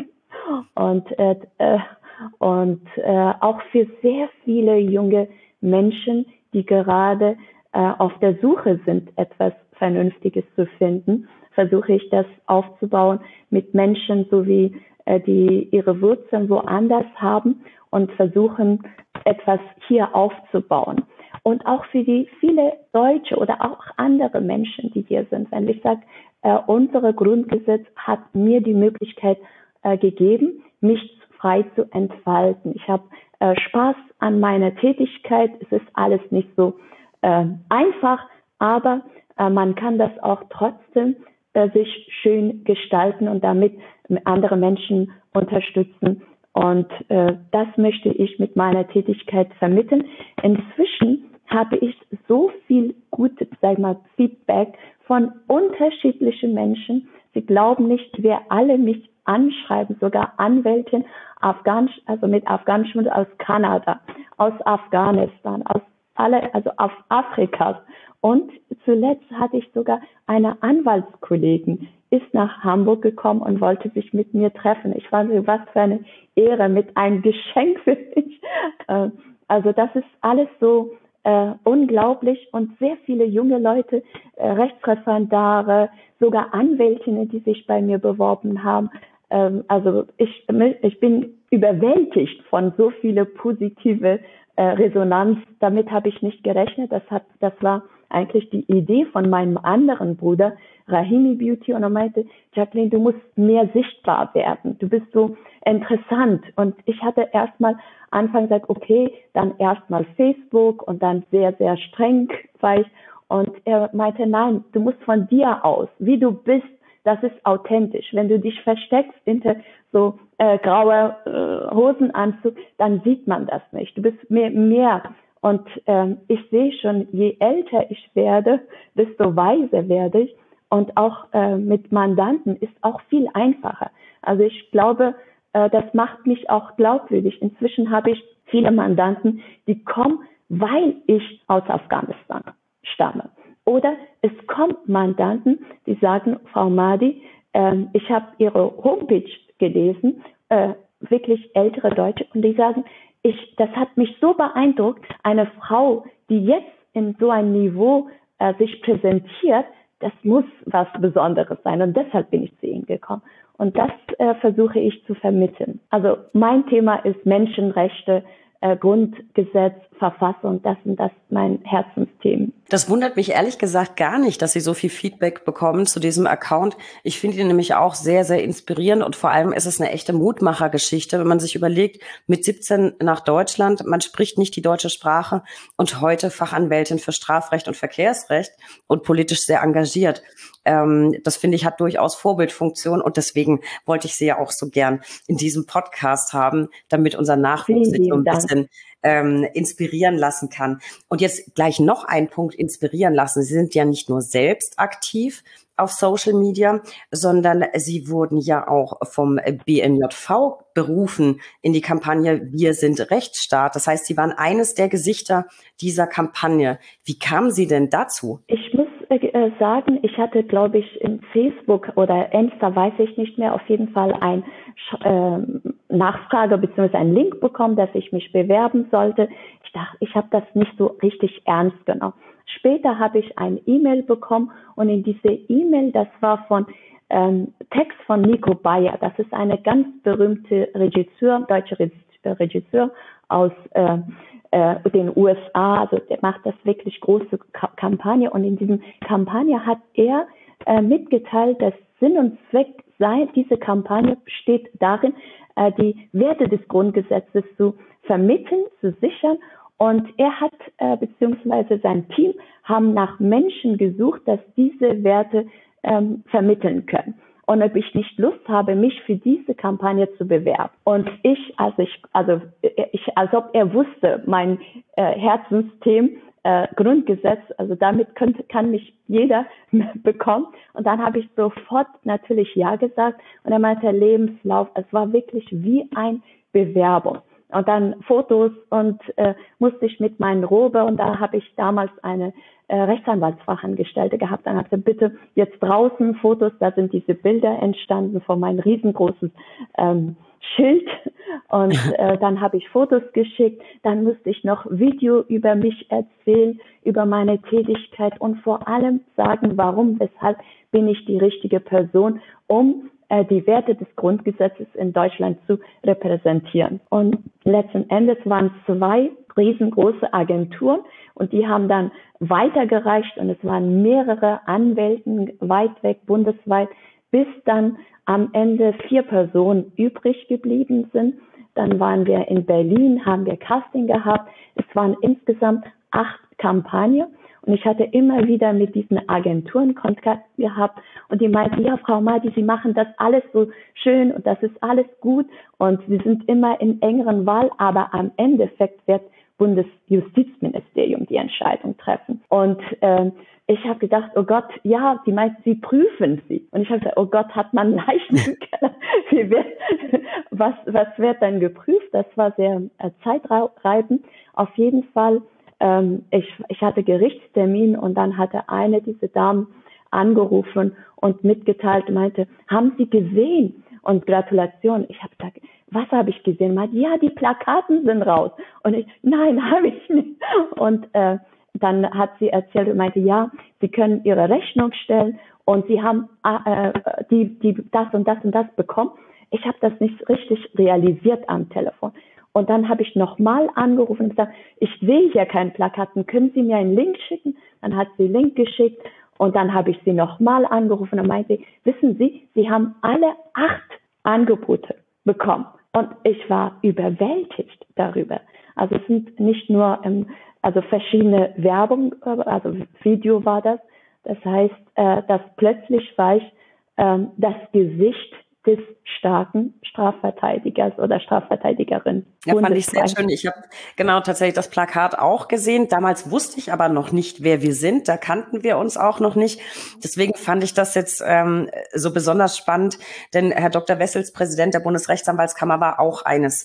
Speaker 2: Und auch für sehr viele junge Menschen, die gerade auf der Suche sind, etwas Vernünftiges zu finden, versuche ich das aufzubauen mit Menschen, so wie die ihre Wurzeln woanders haben und versuchen, etwas hier aufzubauen. Und auch für die viele Deutsche oder auch andere Menschen, die hier sind. Wenn ich sage, unser Grundgesetz hat mir die Möglichkeit gegeben, mich frei zu entfalten. Ich habe Spaß an meiner Tätigkeit. Es ist alles nicht so einfach, aber man kann das auch trotzdem sich schön gestalten und damit andere Menschen unterstützen. Und das möchte ich mit meiner Tätigkeit vermitteln. Inzwischen habe ich so viel gutes, Feedback von unterschiedlichen Menschen. Sie glauben nicht, wer alle mich anschreiben, sogar Anwältin, mit afghanischem aus Kanada, aus Afghanistan, aus Afrika. Und zuletzt hatte ich sogar eine Anwaltskollegin, ist nach Hamburg gekommen und wollte sich mit mir treffen. Ich fand, was für eine Ehre, mit einem Geschenk für mich. Also das ist alles so unglaublich und sehr viele junge Leute, Rechtsreferendare, sogar Anwältinnen, die sich bei mir beworben haben. Also ich bin überwältigt von so viele positive Resonanz. Damit habe ich nicht gerechnet. Das war eigentlich die Idee von meinem anderen Bruder, Rahimi Beauty, und er meinte, Jacqueline, du musst mehr sichtbar werden. Du bist so interessant. Und ich hatte erstmal Anfang gesagt, okay, dann erstmal Facebook und dann sehr, sehr streng war ich. Und er meinte, nein, du musst von dir aus, wie du bist, das ist authentisch. Wenn du dich versteckst hinter so grauer Hosenanzug, dann sieht man das nicht. Du bist mehr. Und ich sehe schon, je älter ich werde, desto weiser werde ich. Und auch mit Mandanten ist auch viel einfacher. Also ich glaube, das macht mich auch glaubwürdig. Inzwischen habe ich viele Mandanten, die kommen, weil ich aus Afghanistan stamme. Oder es kommen Mandanten, die sagen, Frau Mahdi, ich habe Ihre Homepage gelesen, wirklich ältere Deutsche, und die sagen, das hat mich so beeindruckt, eine Frau, die jetzt in so einem Niveau sich präsentiert, das muss was Besonderes sein, und deshalb bin ich zu Ihnen gekommen. Und das versuche ich zu vermitteln. Also mein Thema ist Menschenrechte, Grundgesetz, Verfassung, das sind mein Herzensthemen.
Speaker 1: Das wundert mich ehrlich gesagt gar nicht, dass Sie so viel Feedback bekommen zu diesem Account. Ich finde ihn nämlich auch sehr, sehr inspirierend, und vor allem ist es eine echte Mutmachergeschichte, wenn man sich überlegt, mit 17 nach Deutschland, man spricht nicht die deutsche Sprache und heute Fachanwältin für Strafrecht und Verkehrsrecht und politisch sehr engagiert. Das finde ich hat durchaus Vorbildfunktion, und deswegen wollte ich Sie ja auch so gern in diesem Podcast haben, damit unser Nachwuchs sich so ein bisschen inspirieren lassen kann. Und jetzt gleich noch ein Punkt: inspirieren lassen. Sie sind ja nicht nur selbst aktiv auf Social Media, sondern Sie wurden ja auch vom BNJV berufen in die Kampagne Wir sind Rechtsstaat. Das heißt, Sie waren eines der Gesichter dieser Kampagne. Wie kamen Sie denn dazu?
Speaker 2: Ich muss sagen, ich hatte, glaube ich, in Facebook oder Insta, weiß ich nicht mehr, auf jeden Fall ein Nachfrage bzw. einen Link bekommen, dass ich mich bewerben sollte. Ich dachte, ich habe das nicht so richtig ernst genommen. Später habe ich eine E-Mail bekommen, und in diese E-Mail, das war von Text von Nico Bayer. Das ist eine ganz berühmte deutsche Regisseur aus den USA, also der macht das wirklich große Kampagne, und in diesem Kampagne hat er mitgeteilt, dass Sinn und Zweck diese Kampagne besteht darin, die Werte des Grundgesetzes zu vermitteln, zu sichern, und er hat beziehungsweise sein Team haben nach Menschen gesucht, dass diese Werte vermitteln können. Und ob ich nicht Lust habe, mich für diese Kampagne zu bewerben. Und als ob er wusste, mein Herzensthema, Grundgesetz, also damit kann mich jeder bekommen. Und dann habe ich sofort natürlich Ja gesagt. Und er meinte, Lebenslauf, es war wirklich wie ein Bewerbung. Und dann Fotos, und musste ich mit meinen Robe, und da habe ich damals eine Rechtsanwaltsfachangestellte gehabt. Dann hatte bitte jetzt draußen Fotos, da sind diese Bilder entstanden von meinem riesengroßen Schild, und dann habe ich Fotos geschickt. Dann musste ich noch Video über mich erzählen, über meine Tätigkeit, und vor allem sagen, warum, weshalb bin ich die richtige Person, um die Werte des Grundgesetzes in Deutschland zu repräsentieren. Und letzten Endes waren 2 riesengroße Agenturen, und die haben dann weitergereicht, und es waren mehrere Anwälte weit weg, bundesweit, bis dann am Ende 4 Personen übrig geblieben sind. Dann waren wir in Berlin, haben wir Casting gehabt. Es waren insgesamt 8 Kampagnen, Und ich hatte immer wieder mit diesen Agenturen Kontakt gehabt und die meinten, ja, Frau Mahdi, Sie machen das alles so schön und das ist alles gut und Sie sind immer in engeren Wahl, aber am Endeffekt wird Bundesjustizministerium die Entscheidung treffen. Und ich habe gedacht, oh Gott, ja, die meint, sie prüfen sie. Und ich habe gesagt, oh Gott, hat man Leichen im Keller? Was wird dann geprüft? Das war sehr zeitreibend. Auf jeden Fall, ich hatte Gerichtstermin und dann hatte eine dieser Damen angerufen und mitgeteilt, meinte, haben Sie gesehen? Und Gratulation. Ich habe gesagt, was habe ich gesehen? Meinte, ja, die Plakaten sind raus. Und ich, nein, habe ich nicht. Und dann hat sie erzählt und meinte, ja, Sie können Ihre Rechnung stellen und Sie haben das und das und das bekommen. Ich habe das nicht richtig realisiert am Telefon. Und dann habe ich nochmal angerufen und gesagt, ich sehe hier keinen Plakaten, können Sie mir einen Link schicken? Dann hat sie einen Link geschickt und dann habe ich sie nochmal angerufen und meinte, wissen Sie, Sie haben alle 8 Angebote bekommen. Und ich war überwältigt darüber. Also es sind nicht nur verschiedene Werbung, also Video war das. Das heißt, dass plötzlich war ich das Gesicht des starken Strafverteidigers oder Strafverteidigerin.
Speaker 1: Ja, fand ich sehr schön. Ich habe genau tatsächlich das Plakat auch gesehen. Damals wusste ich aber noch nicht, wer wir sind. Da kannten wir uns auch noch nicht. Deswegen fand ich das jetzt so besonders spannend, denn Herr Dr. Wessels, Präsident der Bundesrechtsanwaltskammer, war auch eines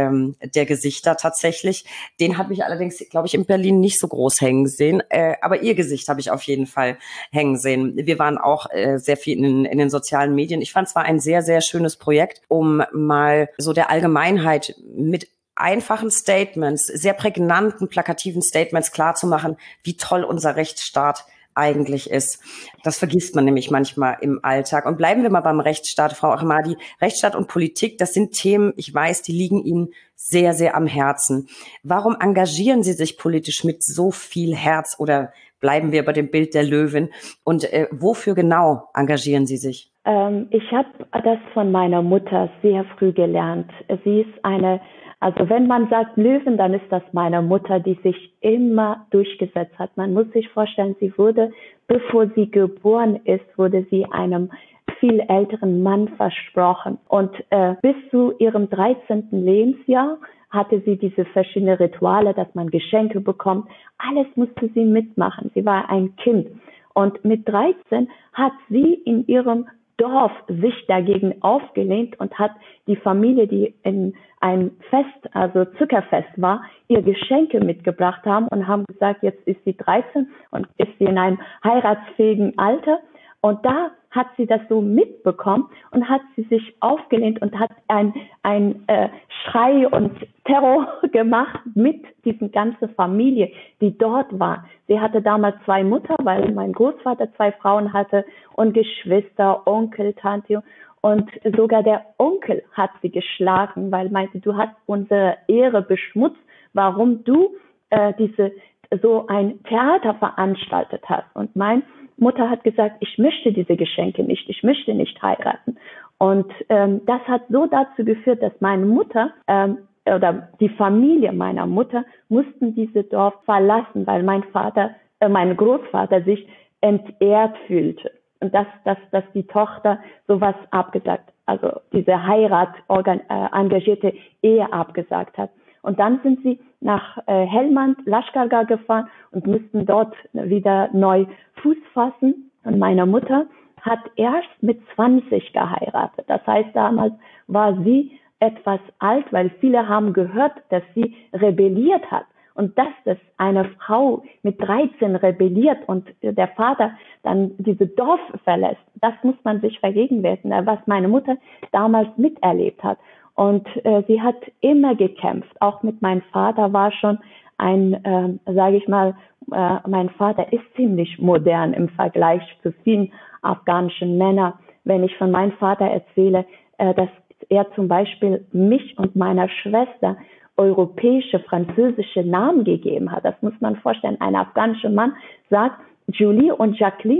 Speaker 1: der Gesichter tatsächlich. Den habe ich allerdings, glaube ich, in Berlin nicht so groß hängen sehen. Aber Ihr Gesicht habe ich auf jeden Fall hängen sehen. Wir waren auch sehr viel in den sozialen Medien. Ich fand es war ein sehr, sehr schönes Projekt, um mal so der Allgemeinheit mit einfachen Statements, sehr prägnanten, plakativen Statements klarzumachen, wie toll unser Rechtsstaat eigentlich ist. Das vergisst man nämlich manchmal im Alltag. Und bleiben wir mal beim Rechtsstaat, Frau Ahmadi. Rechtsstaat und Politik, das sind Themen, ich weiß, die liegen Ihnen sehr, sehr am Herzen. Warum engagieren Sie sich politisch mit so viel Herz? Oder bleiben wir bei dem Bild der Löwin? Und wofür genau engagieren Sie sich?
Speaker 2: Ich habe das von meiner Mutter sehr früh gelernt. Sie ist also wenn man sagt Löwen, dann ist das meine Mutter, die sich immer durchgesetzt hat. Man muss sich vorstellen, sie wurde, bevor sie geboren ist, wurde sie einem viel älteren Mann versprochen. Und bis zu ihrem 13. Lebensjahr hatte sie diese verschiedenen Rituale, dass man Geschenke bekommt. Alles musste sie mitmachen. Sie war ein Kind. Und mit 13 hat sie in ihrem Dorf sich dagegen aufgelehnt und hat die Familie, die in ein Fest, also Zuckerfest war, ihr Geschenke mitgebracht haben und haben gesagt, jetzt ist sie 13 und ist sie in einem heiratsfähigen Alter. Und da hat sie das so mitbekommen und hat sie sich aufgelehnt und hat ein Schrei und Terror gemacht mit diesen ganzen Familie, die dort war. Sie hatte damals 2 Mütter, weil mein Großvater 2 Frauen hatte und Geschwister, Onkel, Tante. Und sogar der Onkel hat sie geschlagen, weil meinte, du hast unsere Ehre beschmutzt, warum du so ein Theater veranstaltet hast. Und meine Mutter hat gesagt, ich möchte diese Geschenke nicht, ich möchte nicht heiraten. Und das hat so dazu geführt, dass meine Mutter oder die Familie meiner Mutter mussten dieses Dorf verlassen, weil mein Großvater sich entehrt fühlte. Und dass die Tochter sowas abgesagt, also diese engagierte Ehe abgesagt hat. Und dann sind sie nach Helmand, Lashkargah gefahren und mussten dort wieder neu Fuß fassen. Und meine Mutter hat erst mit 20 geheiratet. Das heißt, damals war sie etwas alt, weil viele haben gehört, dass sie rebelliert hat. Und dass eine Frau mit 13 rebelliert und der Vater dann diese Dorf verlässt, das muss man sich vergegenwärtigen, was meine Mutter damals miterlebt hat. Und sie hat immer gekämpft. Auch mit meinem Vater war schon mein Vater ist ziemlich modern im Vergleich zu vielen afghanischen Männern. Wenn ich von meinem Vater erzähle, dass er zum Beispiel mich und meiner Schwester europäische, französische Namen gegeben hat. Das muss man vorstellen. Ein afghanischer Mann sagt Julie und Jacqueline.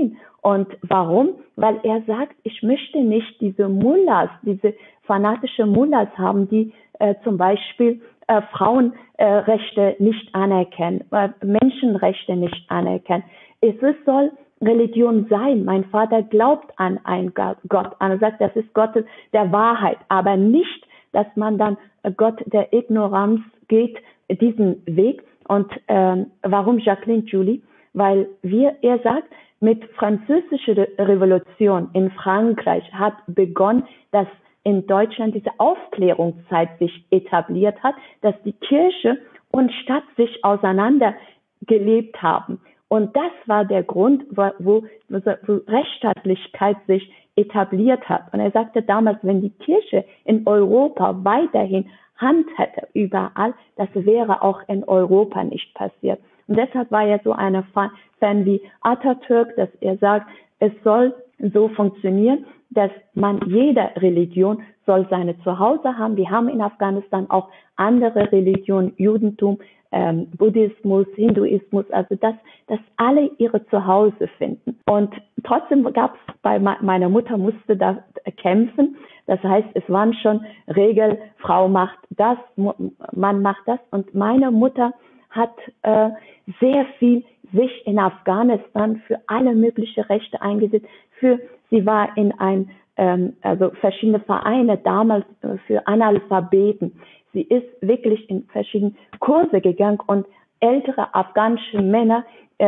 Speaker 2: Und warum? Weil er sagt, ich möchte nicht diese Mullahs, diese fanatische Mullahs haben, die zum Beispiel Frauenrechte nicht anerkennen, Menschenrechte nicht anerkennen. Es soll Religion sein. Mein Vater glaubt an einen Gott, er sagt, das ist Gott der Wahrheit, aber nicht, dass man dann Gott der Ignoranz geht, diesen Weg. Und warum Jacqueline Julie? Weil er sagt, mit französischer Revolution in Frankreich hat begonnen, dass in Deutschland diese Aufklärungszeit sich etabliert hat, dass die Kirche und Stadt sich auseinandergelebt haben. Und das war der Grund, wo Rechtsstaatlichkeit sich etabliert hat. Und er sagte damals, wenn die Kirche in Europa weiterhin Hand hätte überall, das wäre auch in Europa nicht passiert. Und deshalb war er so einer Fan wie Atatürk, dass er sagt, es soll so funktionieren, dass man jede Religion soll seine Zuhause haben. Wir haben in Afghanistan auch andere Religionen, Judentum, Buddhismus, Hinduismus, also dass alle ihre Zuhause finden. Und trotzdem gab es bei meiner Mutter musste da kämpfen. Das heißt, es waren schon Regeln, Frau macht das, Mann macht das. Und meine Mutter hat sehr viel sich in Afghanistan für alle möglichen Rechte eingesetzt. Sie war in also verschiedene Vereine damals für Analphabeten. Sie ist wirklich in verschiedene Kurse gegangen und ältere afghanische Männer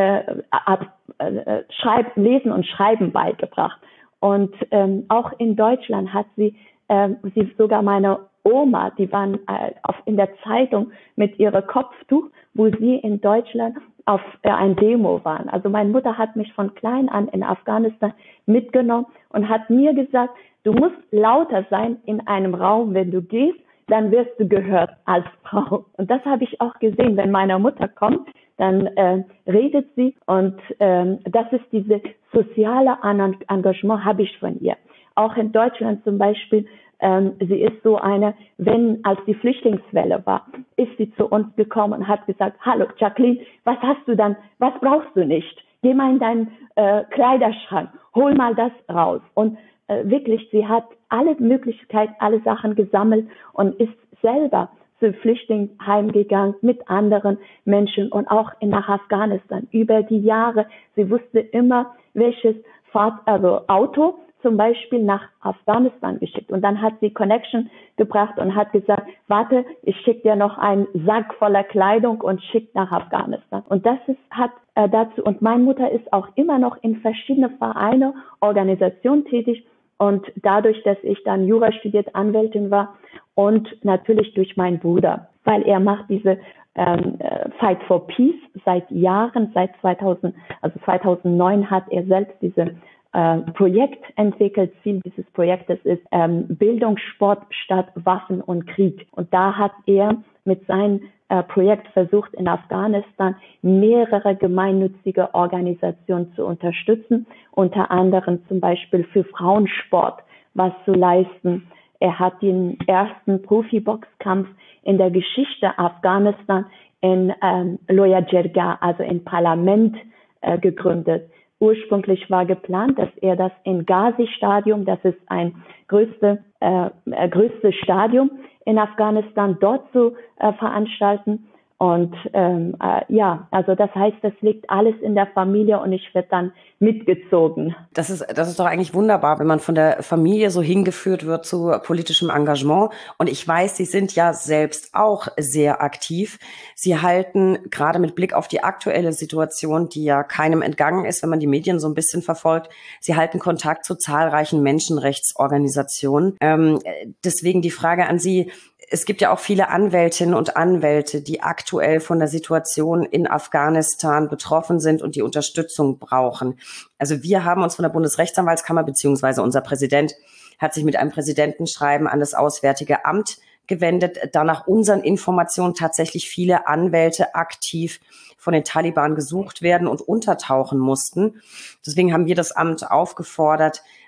Speaker 2: Lesen und Schreiben beigebracht. Und auch in Deutschland hat sie sogar meine Oma, die waren in der Zeitung mit ihrem Kopftuch, wo sie in Deutschland auf ein Demo waren. Also meine Mutter hat mich von klein an in Afghanistan mitgenommen und hat mir gesagt, du musst lauter sein in einem Raum, wenn du gehst, dann wirst du gehört als Frau. Und das habe ich auch gesehen, wenn meine Mutter kommt, dann redet sie und das ist diese soziale Engagement habe ich von ihr. Auch in Deutschland zum Beispiel, sie ist so eine, als die Flüchtlingswelle war, ist sie zu uns gekommen und hat gesagt, hallo Jacqueline, was brauchst du nicht? Geh mal in deinen Kleiderschrank, hol mal das raus. Und wirklich, sie hat alle Möglichkeiten, alle Sachen gesammelt und ist selber zu Flüchtlingsheim gegangen mit anderen Menschen und auch nach Afghanistan. Über die Jahre, sie wusste immer, welches Auto zum Beispiel nach Afghanistan geschickt. Und dann hat sie Connection gebracht und hat gesagt, warte, ich schicke dir noch einen Sack voller Kleidung und schickt nach Afghanistan. Und das hat dazu, und meine Mutter ist auch immer noch in verschiedene Vereine, Organisationen tätig. Und dadurch, dass ich dann Jura studiert, Anwältin war und natürlich durch meinen Bruder, weil er macht diese Fight for Peace seit Jahren, seit 2009 hat er selbst diese Projekt entwickelt. Ziel dieses Projektes ist Bildungssport statt Waffen und Krieg. Und da hat er mit seinem Projekt versucht, in Afghanistan mehrere gemeinnützige Organisationen zu unterstützen, unter anderem zum Beispiel für Frauensport was zu leisten. Er hat den ersten Profiboxkampf in der Geschichte Afghanistan in Loya Jirga, also im Parlament, gegründet. Ursprünglich war geplant, dass er das in Ghazi-Stadium, das ist ein größtes Stadium in Afghanistan, dort zu veranstalten. Und also das heißt, das liegt alles in der Familie und ich werde dann mitgezogen.
Speaker 1: Das ist doch eigentlich wunderbar, wenn man von der Familie so hingeführt wird zu politischem Engagement. Und ich weiß, Sie sind ja selbst auch sehr aktiv. Sie halten gerade mit Blick auf die aktuelle Situation, die ja keinem entgangen ist, wenn man die Medien so ein bisschen verfolgt, Sie halten Kontakt zu zahlreichen Menschenrechtsorganisationen. Deswegen die Frage an Sie: Es gibt ja auch viele Anwältinnen und Anwälte, die aktuell von der Situation in Afghanistan betroffen sind und die Unterstützung brauchen. Also wir haben uns von der Bundesrechtsanwaltskammer, beziehungsweise unser Präsident hat sich mit einem Präsidentenschreiben an das Auswärtige Amt gewendet, da nach unseren Informationen tatsächlich viele Anwälte aktiv von den Taliban gesucht werden und untertauchen mussten. Deswegen haben wir das Amt aufgefordert,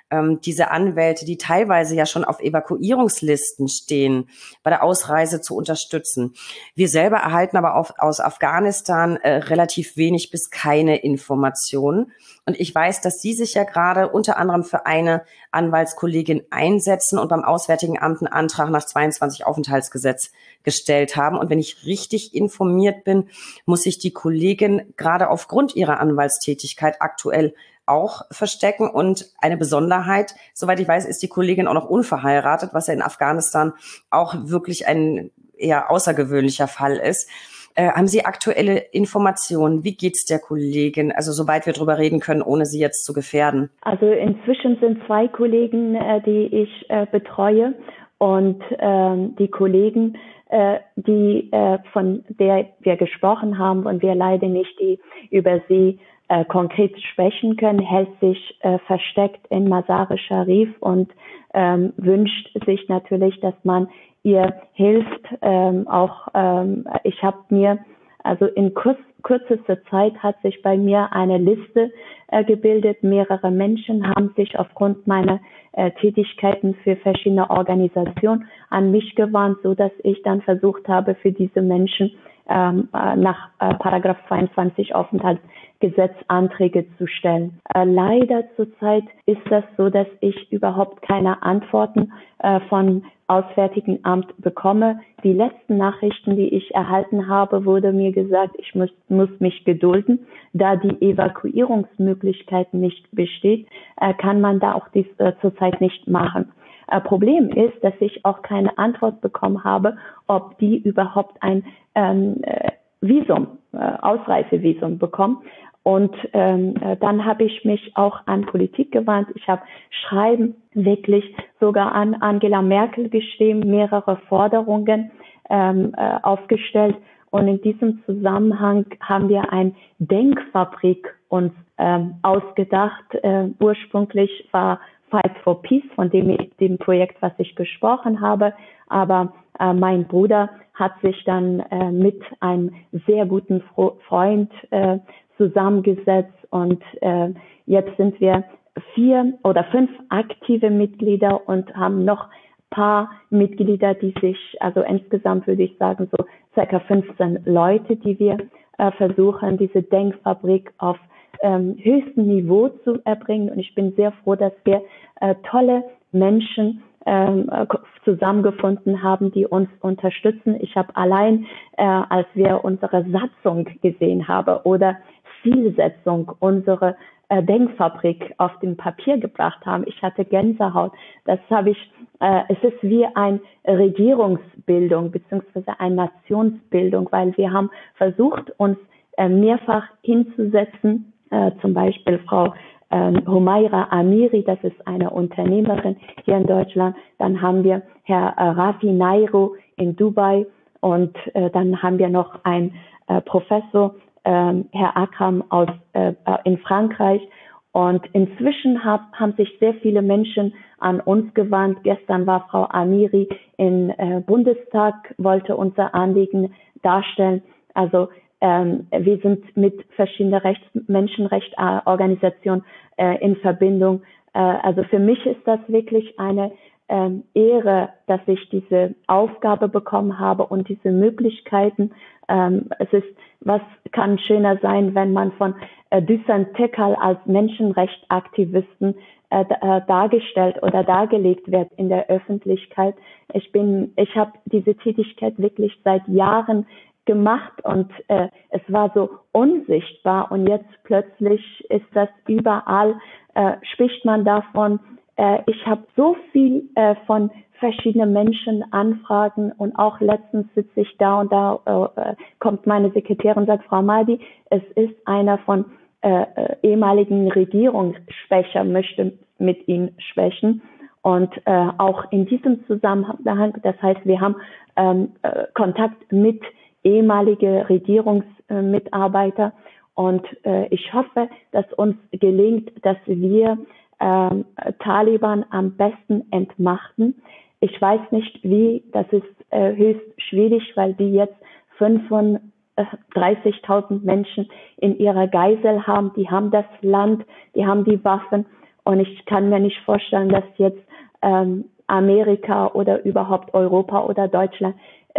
Speaker 1: diese Anwälte, die teilweise ja schon auf Evakuierungslisten stehen, bei der Ausreise zu unterstützen. Wir selber erhalten aber aus Afghanistan relativ wenig bis keine Informationen. Und ich weiß, dass Sie sich ja gerade unter anderem für eine Anwaltskollegin einsetzen und beim Auswärtigen Amt einen Antrag nach 22 Aufenthaltsgesetz gestellt haben. Und wenn ich richtig informiert bin, muss sich die Kollegin gerade aufgrund ihrer Anwaltstätigkeit aktuell auch verstecken. Und eine Besonderheit, soweit ich weiß, ist die Kollegin auch noch unverheiratet, was ja in Afghanistan auch wirklich ein eher außergewöhnlicher Fall ist. Haben Sie aktuelle Informationen? Wie geht's der Kollegin? Also soweit wir drüber reden können, ohne sie jetzt zu gefährden.
Speaker 2: Also inzwischen sind 2 Kollegen, die ich betreue, und die Kollegen, die von der wir gesprochen haben und wir leider nicht über sie konkret sprechen können, hält sich versteckt in Mazar-e Sharif und wünscht sich natürlich, dass man ihr hilft. Ich habe mir, also in kürzester Zeit hat sich bei mir eine Liste gebildet. Mehrere Menschen haben sich aufgrund meiner Tätigkeiten für verschiedene Organisationen an mich gewandt, so dass ich dann versucht habe, für diese Menschen nach Paragraph 22 Aufenthaltsgesetz Anträge zu stellen. Leider zurzeit ist das so, dass ich überhaupt keine Antworten von Auswärtigen Amt bekomme. Die letzten Nachrichten, die ich erhalten habe, wurde mir gesagt, ich muss mich gedulden. Da die Evakuierungsmöglichkeiten nicht besteht, kann man da auch dies zurzeit nicht machen. Problem ist, dass ich auch keine Antwort bekommen habe, ob die überhaupt ein Ausreisevisum bekommen. Und dann habe ich mich auch an Politik gewandt. Ich habe Schreiben wirklich sogar an Angela Merkel geschrieben, mehrere Forderungen aufgestellt. Und in diesem Zusammenhang haben wir eine Denkfabrik uns ausgedacht. Ursprünglich war Fight for Peace, von dem Projekt, was ich gesprochen habe. Aber mein Bruder hat sich dann mit einem sehr guten Freund zusammengesetzt und jetzt sind wir 4 oder 5 aktive Mitglieder und haben noch ein paar Mitglieder, die sich, also insgesamt würde ich sagen, so circa 15 Leute, die wir versuchen, diese Denkfabrik auf höchstem Niveau zu erbringen. Und ich bin sehr froh, dass wir tolle Menschen zusammengefunden haben, die uns unterstützen. Ich habe allein, als wir unsere Satzung gesehen haben oder Zielsetzung, unsere Denkfabrik auf dem Papier gebracht haben, ich hatte Gänsehaut. Es ist wie eine Regierungsbildung beziehungsweise eine Nationsbildung, weil wir haben versucht, uns mehrfach hinzusetzen, zum Beispiel Frau Humaira Amiri, das ist eine Unternehmerin hier in Deutschland. Dann haben wir Herr Rafi Nairo in Dubai und dann haben wir noch einen Professor, Herr Akram in Frankreich. Und inzwischen haben sich sehr viele Menschen an uns gewandt. Gestern war Frau Amiri im Bundestag, wollte unser Anliegen darstellen. Also wir sind mit verschiedenen Menschenrechtsorganisationen in Verbindung. Also für mich ist das wirklich eine Ehre, dass ich diese Aufgabe bekommen habe und diese Möglichkeiten. Was kann schöner sein, wenn man von Dusan Tekal als Menschenrechtsaktivisten dargestellt oder dargelegt wird in der Öffentlichkeit. Ich habe diese Tätigkeit wirklich seit Jahren gemacht und es war so unsichtbar und jetzt plötzlich ist das überall, spricht man davon. Ich habe so viel von verschiedenen Menschen Anfragen und auch letztens sitze ich da und da kommt meine Sekretärin und sagt, Frau Mahdi, es ist einer von ehemaligen Regierungssprecher, möchte mit Ihnen sprechen. Und auch in diesem Zusammenhang, das heißt, wir haben Kontakt mit ehemalige Regierungsmitarbeiter und ich hoffe, dass uns gelingt, dass wir Taliban am besten entmachten. Ich weiß nicht wie, das ist höchst schwierig, weil die jetzt 35.000 Menschen in ihrer Geisel haben, die haben das Land, die haben die Waffen Und ich kann mir nicht vorstellen, dass jetzt Amerika oder überhaupt Europa oder Deutschland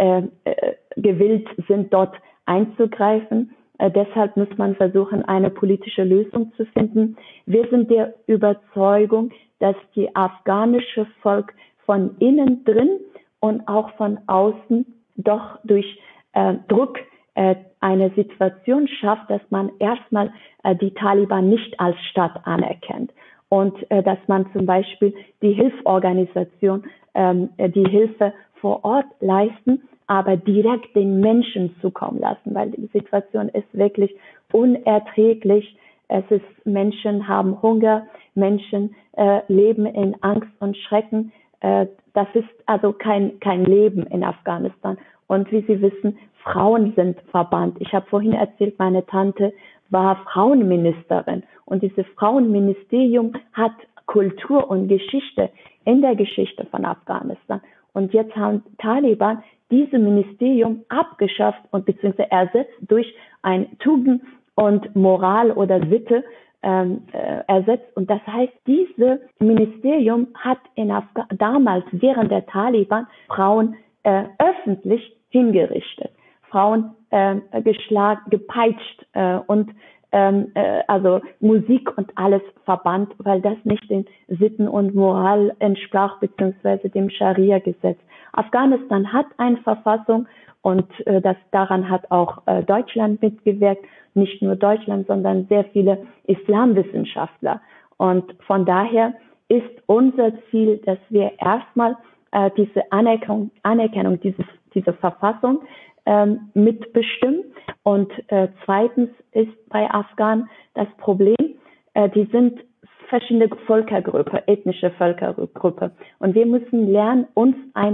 Speaker 2: gewillt sind, dort einzugreifen. Deshalb muss man versuchen, eine politische Lösung zu finden. Wir sind der Überzeugung, dass die afghanische Volk von innen drin und auch von außen doch durch Druck eine Situation schafft, dass man erstmal die Taliban nicht als Staat anerkennt und dass man zum Beispiel die Hilfsorganisation, die Hilfe vor Ort leisten, aber direkt den Menschen zukommen lassen, weil die Situation ist wirklich unerträglich. Menschen haben Hunger, Menschen leben in Angst und Schrecken. Das ist also kein Leben in Afghanistan. Und wie Sie wissen, Frauen sind verbannt. Ich habe vorhin erzählt, meine Tante war Frauenministerin. Und dieses Frauenministerium hat Kultur und Geschichte in der Geschichte von Afghanistan. Und jetzt haben Taliban dieses Ministerium abgeschafft und beziehungsweise ersetzt durch ein Tugend und Moral oder Sitte ersetzt. Und das heißt, dieses Ministerium hat damals während der Taliban Frauen öffentlich hingerichtet, Frauen geschlagen, gepeitscht und also Musik und alles verbannt, weil das nicht den Sitten und Moral entsprach, beziehungsweise dem Scharia-Gesetz. Afghanistan hat eine Verfassung und daran hat auch Deutschland mitgewirkt. Nicht nur Deutschland, sondern sehr viele Islamwissenschaftler. Und von daher ist unser Ziel, dass wir erstmal diese Anerkennung dieser Verfassung mitbestimmen. Und zweitens ist bei Afghanen das Problem, die sind verschiedene Völkergruppen, ethnische Völkergruppen. Und wir müssen lernen, uns ein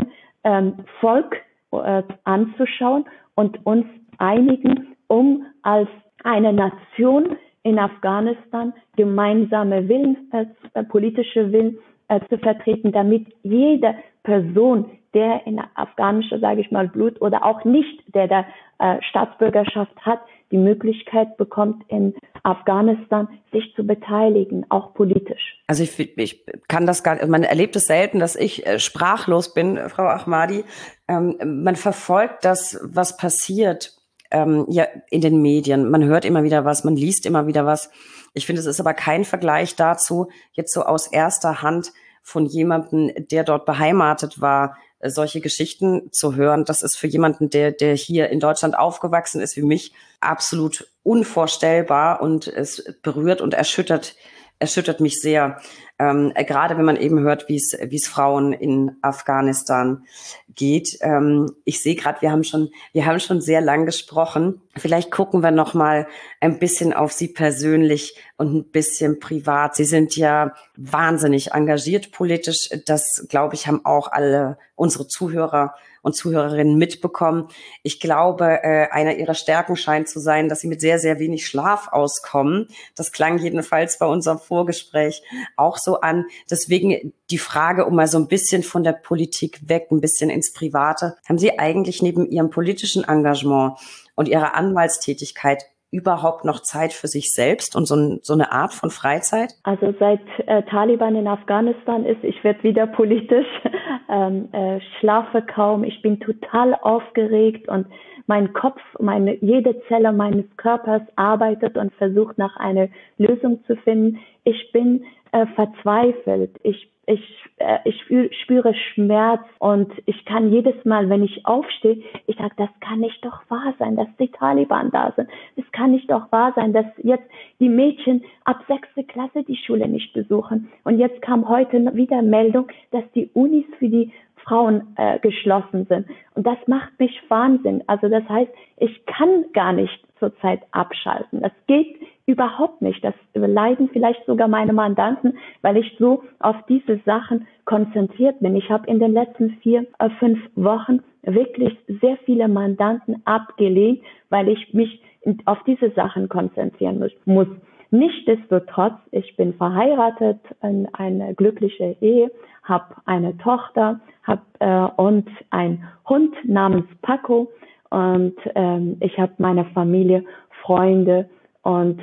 Speaker 2: Volk anzuschauen und uns einigen, um als eine Nation in Afghanistan gemeinsame politische Willen zu vertreten, damit jede Person, der in afghanischer, sage ich mal, Blut oder auch nicht, der Staatsbürgerschaft hat, die Möglichkeit bekommt, in Afghanistan sich zu beteiligen, auch politisch.
Speaker 1: Also ich kann das gar nicht, man erlebt es selten, dass ich sprachlos bin, Frau Ahmadi. Man verfolgt das, was passiert, ja, in den Medien. Man hört immer wieder was, man liest immer wieder was. Ich finde, es ist aber kein Vergleich dazu, jetzt so aus erster Hand von jemandem, der dort beheimatet war, solche Geschichten zu hören. Das ist für jemanden, der hier in Deutschland aufgewachsen ist, wie mich, absolut unvorstellbar, und es berührt und erschüttert mich sehr. Gerade wenn man eben hört, wie es Frauen in Afghanistan geht. Ich sehe gerade, wir haben schon sehr lang gesprochen. Vielleicht gucken wir noch mal ein bisschen auf Sie persönlich und ein bisschen privat. Sie sind ja wahnsinnig engagiert politisch. Das, glaube ich, haben auch alle unsere Zuhörer und Zuhörerinnen mitbekommen. Ich glaube, einer Ihrer Stärken scheint zu sein, dass Sie mit sehr, sehr wenig Schlaf auskommen. Das klang jedenfalls bei unserem Vorgespräch auch so an. Deswegen die Frage, um mal so ein bisschen von der Politik weg, ein bisschen ins Private. Haben Sie eigentlich neben Ihrem politischen Engagement und Ihrer Anwaltstätigkeit überhaupt noch Zeit für sich selbst und so eine Art von Freizeit?
Speaker 2: Also seit Taliban in Afghanistan ist, ich werde wieder politisch, schlafe kaum, ich bin total aufgeregt und mein Kopf, jede Zelle meines Körpers arbeitet und versucht nach einer Lösung zu finden. Ich bin verzweifelt, ich spüre Schmerz und ich kann jedes Mal, wenn ich aufstehe, ich sage, das kann nicht doch wahr sein, dass die Taliban da sind. Das kann nicht doch wahr sein, dass jetzt die Mädchen ab 6. Klasse die Schule nicht besuchen. Und jetzt kam heute wieder Meldung, dass die Unis für die Frauen geschlossen sind. Und das macht mich Wahnsinn. Also das heißt, ich kann gar nicht zurzeit abschalten. Das geht überhaupt nicht. Das leiden vielleicht sogar meine Mandanten, weil ich so auf diese Sachen konzentriert bin. Ich habe in den letzten 4-5 Wochen wirklich sehr viele Mandanten abgelehnt, weil ich mich auf diese Sachen konzentrieren muss. Nichtsdestotrotz, ich bin verheiratet, in eine glückliche Ehe, habe eine Tochter, und einen Hund namens Paco, und ich habe meine Familie, Freunde Und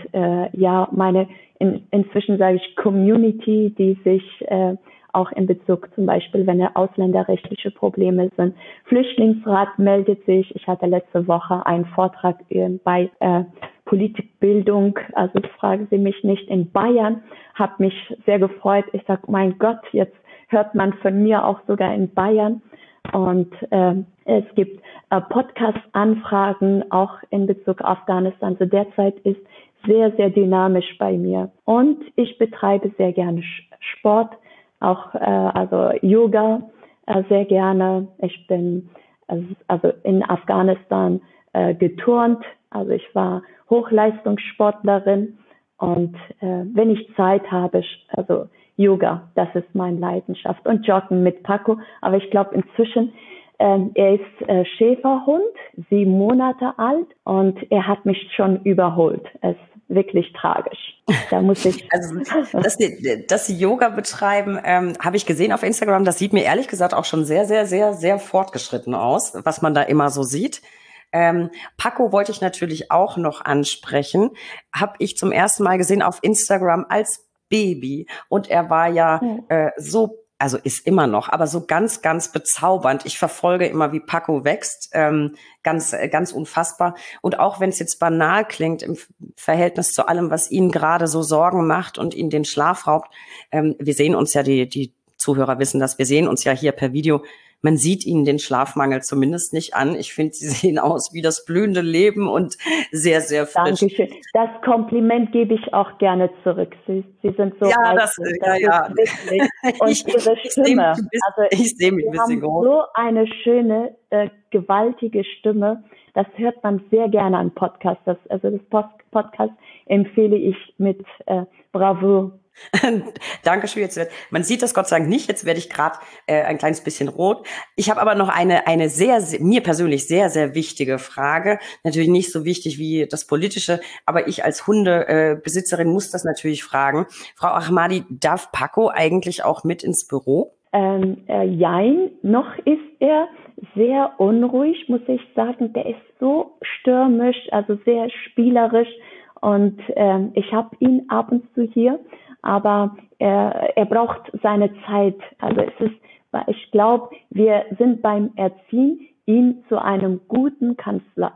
Speaker 2: inzwischen sage ich Community, die sich auch in Bezug zum Beispiel, wenn ausländerrechtliche Probleme sind. Flüchtlingsrat meldet sich. Ich hatte letzte Woche einen Vortrag bei Politikbildung, also fragen Sie mich nicht, in Bayern. Habe mich sehr gefreut. Ich sage, mein Gott, jetzt hört man von mir auch sogar in Bayern. Und es gibt Podcast-Anfragen auch in Bezug auf Afghanistan. Also derzeit ist sehr, sehr dynamisch bei mir. Und ich betreibe sehr gerne Sport, auch also Yoga sehr gerne. Ich bin also in Afghanistan geturnt. Also ich war Hochleistungssportlerin und wenn ich Zeit habe, also Yoga, das ist meine Leidenschaft und Joggen mit Paco. Aber ich glaube inzwischen, er ist Schäferhund, 7 Monate alt und er hat mich schon überholt. Es ist wirklich tragisch. Da muss ich.
Speaker 1: Also, dass Sie Yoga betreiben, habe ich gesehen auf Instagram. Das sieht mir ehrlich gesagt auch schon sehr, sehr, sehr, sehr fortgeschritten aus, was man da immer so sieht. Paco wollte ich natürlich auch noch ansprechen. Habe ich zum ersten Mal gesehen auf Instagram als Baby. Und er war ja so, also ist immer noch, aber so ganz, ganz bezaubernd. Ich verfolge immer, wie Paco wächst. Ganz, ganz unfassbar. Und auch wenn es jetzt banal klingt im Verhältnis zu allem, was Ihnen gerade so Sorgen macht und Ihnen den Schlaf raubt. Wir sehen uns ja, die Zuhörer wissen das, wir sehen uns ja hier per Video. Man sieht Ihnen den Schlafmangel zumindest nicht an. Ich finde, Sie sehen aus wie das blühende Leben und sehr, sehr frisch.
Speaker 2: Dankeschön. Das Kompliment gebe ich auch gerne zurück. Sie sind so
Speaker 1: ja,
Speaker 2: reich.
Speaker 1: Ja.
Speaker 2: Und Ihre Stimme.
Speaker 1: Ich sehe mich ein bisschen groß.
Speaker 2: So eine schöne, gewaltige Stimme. Das hört man sehr gerne an Podcasts. Das Podcast empfehle ich mit Bravour.
Speaker 1: Dankeschön. Man sieht das Gott sei Dank nicht. Jetzt werde ich gerade ein kleines bisschen rot. Ich habe aber noch eine sehr, sehr, mir persönlich sehr, sehr wichtige Frage. Natürlich nicht so wichtig wie das Politische, aber ich als Hundebesitzerin muss das natürlich fragen. Frau Ahmadi, darf Paco eigentlich auch mit ins Büro?
Speaker 2: Jein, noch ist er sehr unruhig, muss ich sagen. Der ist so stürmisch, also sehr spielerisch und ich habe ihn ab und zu hier. Aber er braucht seine Zeit. Also ich glaube, wir sind beim Erziehen, ihn zu einer guten Kanzlei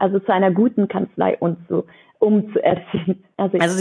Speaker 2: umzuerziehen. Also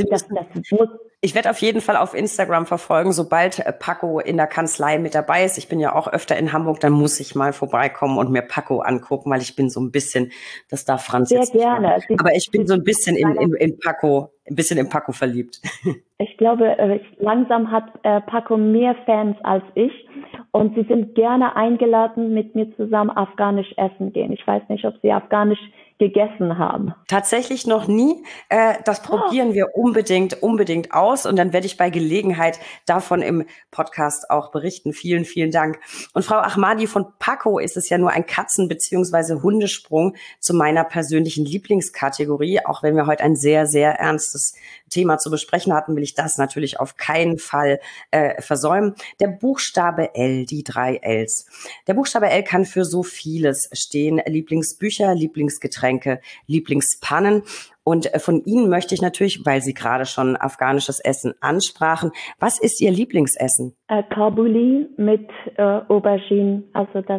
Speaker 1: ich werde auf jeden Fall auf Instagram verfolgen, sobald Paco in der Kanzlei mit dabei ist. Ich bin ja auch öfter in Hamburg, dann muss ich mal vorbeikommen und mir Paco angucken, weil ich bin so ein bisschen, das darf Franz
Speaker 2: sehr
Speaker 1: jetzt nicht
Speaker 2: gerne.
Speaker 1: Machen. Aber ich bin so ein bisschen in Paco verliebt.
Speaker 2: Ich glaube, langsam hat Paco mehr Fans als ich und sie sind gerne eingeladen, mit mir zusammen afghanisch essen gehen. Ich weiß nicht, ob Sie afghanisch gegessen haben.
Speaker 1: Tatsächlich noch nie. Das probieren wir unbedingt aus und dann werde ich bei Gelegenheit davon im Podcast auch berichten. Vielen, vielen Dank. Und Frau Ahmadi, von Paco ist es ja nur ein Katzen- bzw. Hundesprung zu meiner persönlichen Lieblingskategorie. Auch wenn wir heute ein sehr, sehr ernstes Thema zu besprechen hatten, will ich das natürlich auf keinen Fall versäumen. Der Buchstabe L, die 3 Ls. Der Buchstabe L kann für so vieles stehen. Lieblingsbücher, Lieblingsgetränke, Lieblingspannen. Und von Ihnen möchte ich natürlich, weil Sie gerade schon afghanisches Essen ansprachen, was ist Ihr Lieblingsessen?
Speaker 2: Kabuli mit Aubergine, also das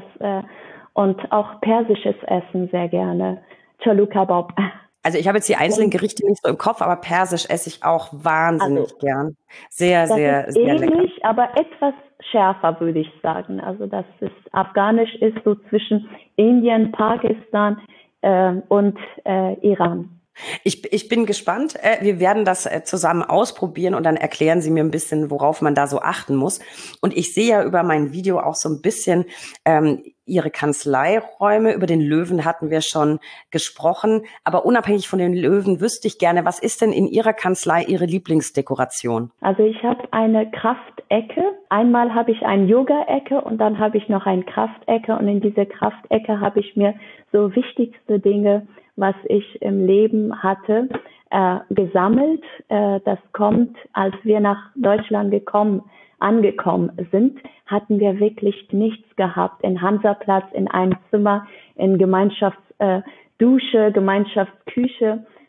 Speaker 2: und auch persisches Essen sehr gerne. Chalu Kebab.
Speaker 1: Also ich habe jetzt die einzelnen Gerichte nicht so im Kopf, aber persisch esse ich auch wahnsinnig gern. Sehr, sehr, sehr lecker.
Speaker 2: Ähnlich, aber etwas schärfer, würde ich sagen. Also das ist, afghanisch ist so zwischen Indien, Pakistan und Iran.
Speaker 1: Ich bin gespannt. Wir werden das zusammen ausprobieren und dann erklären Sie mir ein bisschen, worauf man da so achten muss. Und ich sehe ja über mein Video auch so ein bisschen Ihre Kanzleiräume. Über den Löwen hatten wir schon gesprochen. Aber unabhängig von den Löwen wüsste ich gerne, was ist denn in Ihrer Kanzlei Ihre Lieblingsdekoration?
Speaker 2: Also ich habe eine Kraftecke. Einmal habe ich eine Yoga-Ecke und dann habe ich noch eine Kraftecke. Und in dieser Kraftecke habe ich mir so wichtigste Dinge, was ich im Leben hatte, gesammelt. Das kommt, als wir nach Deutschland angekommen sind, hatten wir wirklich nichts gehabt. In Hansaplatz, in einem Zimmer, in Gemeinschaftsdusche, Gemeinschaftsküche.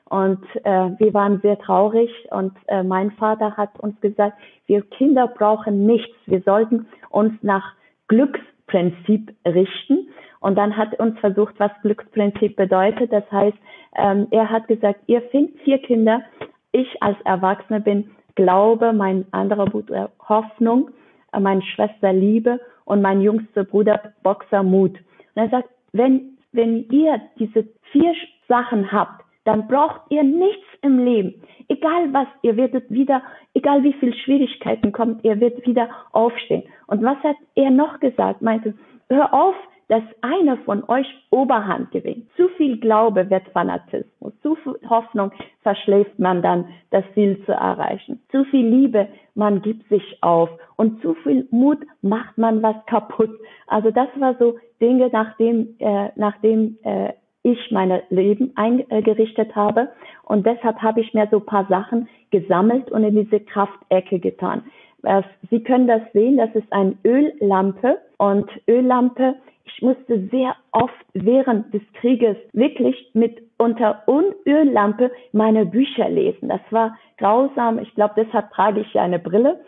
Speaker 2: Und wir waren sehr traurig und mein Vater hat uns gesagt, wir Kinder brauchen nichts. Wir sollten uns nach Glücksprinzip richten. Und dann hat uns versucht, was Glücksprinzip bedeutet. Das heißt, er hat gesagt, ihr findet 4 Kinder. Ich als Erwachsene bin Glaube, mein anderer Bruder Hoffnung, meine Schwester Liebe und mein jüngster Bruder Boxer Mut. Und er sagt, wenn ihr diese 4 Sachen habt, dann braucht ihr nichts im Leben. Egal was, ihr werdet wieder, egal wie viel Schwierigkeiten kommt, ihr werdet wieder aufstehen. Und was hat er noch gesagt? Meinte, hör auf, dass einer von euch Oberhand gewinnt. Zu viel Glaube wird Fanatismus. Zu viel Hoffnung verschläft man dann, das Ziel zu erreichen. Zu viel Liebe, man gibt sich auf. Und zu viel Mut macht man was kaputt. Also das war so Dinge, nachdem ich mein Leben eingerichtet habe. Und deshalb habe ich mir so ein paar Sachen gesammelt und in diese Kraftecke getan. Sie können das sehen, das ist eine Öllampe. Und Öllampe, ich musste sehr oft während des Krieges wirklich unter Öllampe meine Bücher lesen. Das war grausam. Ich glaube, deshalb trage ich ja eine Brille.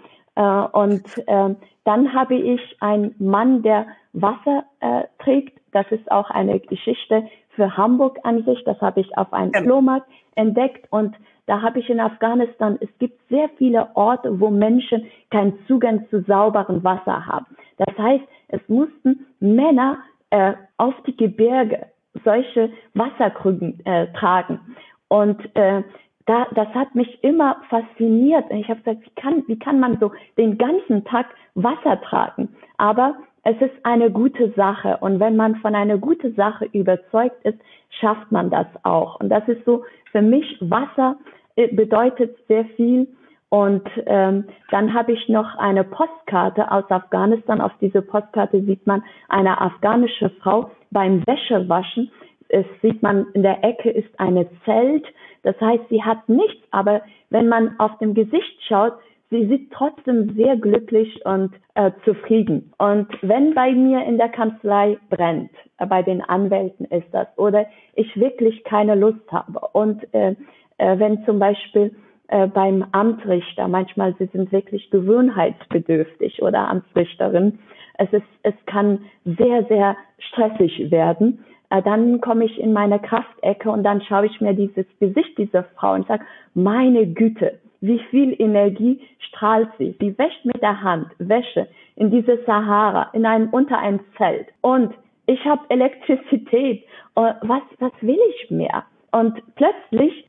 Speaker 2: Dann habe ich einen Mann, der Wasser trägt. Das ist auch eine Geschichte für Hamburg an sich. Das habe ich auf einem Flohmarkt entdeckt. Und da habe ich in Afghanistan, es gibt sehr viele Orte, wo Menschen keinen Zugang zu sauberem Wasser haben. Das heißt, es mussten Männer auf die Gebirge solche Wasserkrügen tragen. Und das hat mich immer fasziniert. Und ich habe gesagt, wie kann man so den ganzen Tag Wasser tragen? Aber es ist eine gute Sache. Und wenn man von einer guten Sache überzeugt ist, schafft man das auch. Und das ist so, für mich, Wasser bedeutet sehr viel. Und dann habe ich noch eine Postkarte aus Afghanistan. Auf dieser Postkarte sieht man eine afghanische Frau beim Wäschewaschen. Es sieht man, in der Ecke ist eine Zelt. Das heißt, sie hat nichts, aber wenn man auf dem Gesicht schaut, sie sieht trotzdem sehr glücklich und zufrieden. Und wenn bei mir in der Kanzlei brennt, bei den Anwälten ist das, oder ich wirklich keine Lust habe und wenn zum Beispiel beim Amtsrichter, manchmal sie sind wirklich gewohnheitsbedürftig oder Amtsrichterin, es kann sehr, sehr stressig werden. Dann komme ich in meine Kraftecke und dann schaue ich mir dieses Gesicht dieser Frau und sage, meine Güte, wie viel Energie strahlt sie. Sie wäscht mit der Hand Wäsche in diese Sahara, unter ein Zelt. Und ich habe Elektrizität. Was will ich mehr? Und plötzlich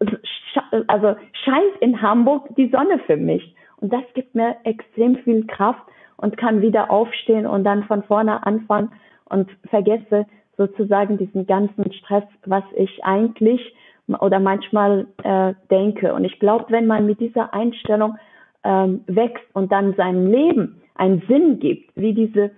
Speaker 2: scheint in Hamburg die Sonne für mich. Und das gibt mir extrem viel Kraft und kann wieder aufstehen und dann von vorne anfangen und vergesse sozusagen diesen ganzen Stress, was ich eigentlich oder manchmal denke. Und ich glaube, wenn man mit dieser Einstellung wächst und dann seinem Leben einen Sinn gibt, wie diese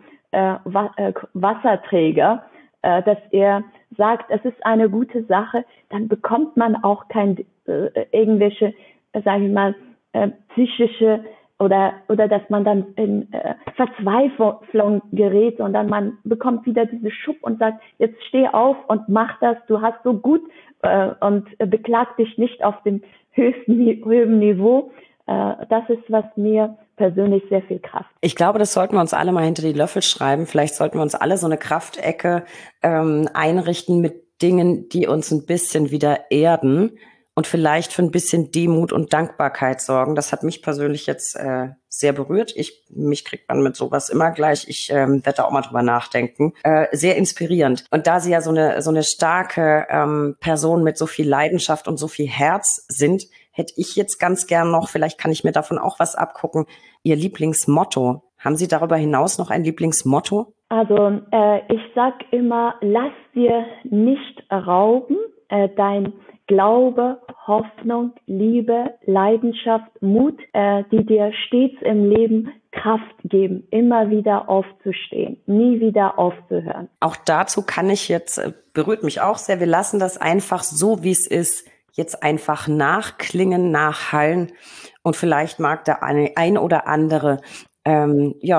Speaker 2: Wasserträger, dass er sagt, es ist eine gute Sache, dann bekommt man auch irgendwelche, sage ich mal, psychische oder dass man dann in Verzweiflung gerät und dann man bekommt wieder diese Schub und sagt, jetzt steh auf und mach das, du hast so gut und beklag dich nicht auf dem höchsten Niveau. Das ist, was mir persönlich sehr viel Kraft.
Speaker 1: Ich glaube, das sollten wir uns alle mal hinter die Löffel schreiben. Vielleicht sollten wir uns alle so eine Kraftecke einrichten mit Dingen, die uns ein bisschen wieder erden und vielleicht für ein bisschen Demut und Dankbarkeit sorgen. Das hat mich persönlich jetzt sehr berührt. Mich kriegt man mit sowas immer gleich. Ich werde da auch mal drüber nachdenken. Sehr inspirierend. Und da Sie ja so eine starke Person mit so viel Leidenschaft und so viel Herz sind, hätte ich jetzt ganz gern noch, vielleicht kann ich mir davon auch was abgucken, Ihr Lieblingsmotto. Haben Sie darüber hinaus noch ein Lieblingsmotto?
Speaker 2: Also ich sag immer, lass dir nicht rauben, dein Glaube, Hoffnung, Liebe, Leidenschaft, Mut, die dir stets im Leben Kraft geben, immer wieder aufzustehen, nie wieder aufzuhören.
Speaker 1: Auch dazu kann ich jetzt, berührt mich auch sehr, wir lassen das einfach so, wie es ist, jetzt einfach nachklingen, nachhallen und vielleicht mag der ein oder andere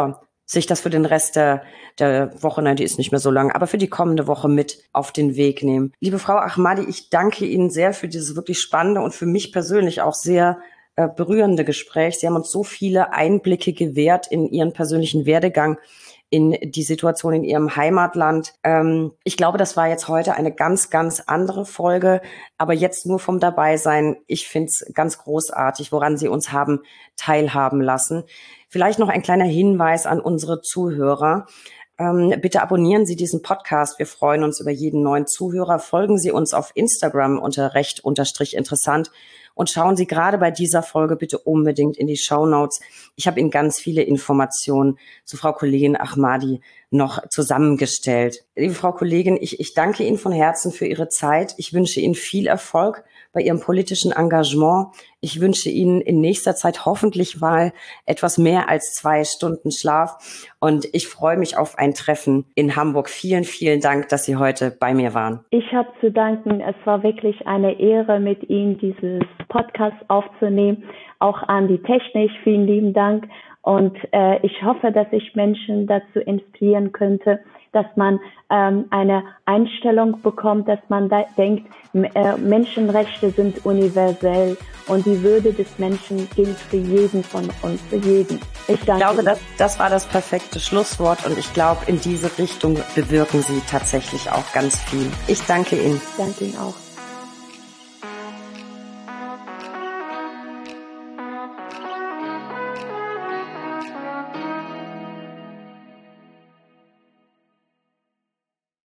Speaker 1: sich das für den Rest der Woche, nein, die ist nicht mehr so lang, aber für die kommende Woche mit auf den Weg nehmen. Liebe Frau Ahmadi, ich danke Ihnen sehr für dieses wirklich spannende und für mich persönlich auch sehr berührende Gespräch. Sie haben uns so viele Einblicke gewährt in Ihren persönlichen Werdegang, in die Situation in Ihrem Heimatland. Ich glaube, das war jetzt heute eine ganz, ganz andere Folge, aber jetzt nur vom Dabeisein. Ich finde es ganz großartig, woran Sie uns haben teilhaben lassen. Vielleicht noch ein kleiner Hinweis an unsere Zuhörer. Bitte abonnieren Sie diesen Podcast. Wir freuen uns über jeden neuen Zuhörer. Folgen Sie uns auf Instagram unter recht_interessant und schauen Sie gerade bei dieser Folge bitte unbedingt in die Shownotes. Ich habe Ihnen ganz viele Informationen zu Frau Kollegin Ahmadi noch zusammengestellt. Liebe Frau Kollegin, ich danke Ihnen von Herzen für Ihre Zeit. Ich wünsche Ihnen viel Erfolg bei Ihrem politischen Engagement. Ich wünsche Ihnen in nächster Zeit hoffentlich mal etwas mehr als 2 Stunden Schlaf. Und ich freue mich auf ein Treffen in Hamburg. Vielen, vielen Dank, dass Sie heute bei mir waren.
Speaker 2: Ich habe zu danken. Es war wirklich eine Ehre, mit Ihnen dieses Podcast aufzunehmen. Auch an die Technik. Vielen lieben Dank. Und ich hoffe, dass ich Menschen dazu inspirieren könnte, dass man eine Einstellung bekommt, dass man denkt, Menschenrechte sind universell und die Würde des Menschen gilt für jeden von uns, für jeden. Ich
Speaker 1: glaube, das war das perfekte Schlusswort und ich glaube, in diese Richtung bewirken Sie tatsächlich auch ganz viel. Ich danke Ihnen.
Speaker 2: Ich danke Ihnen auch.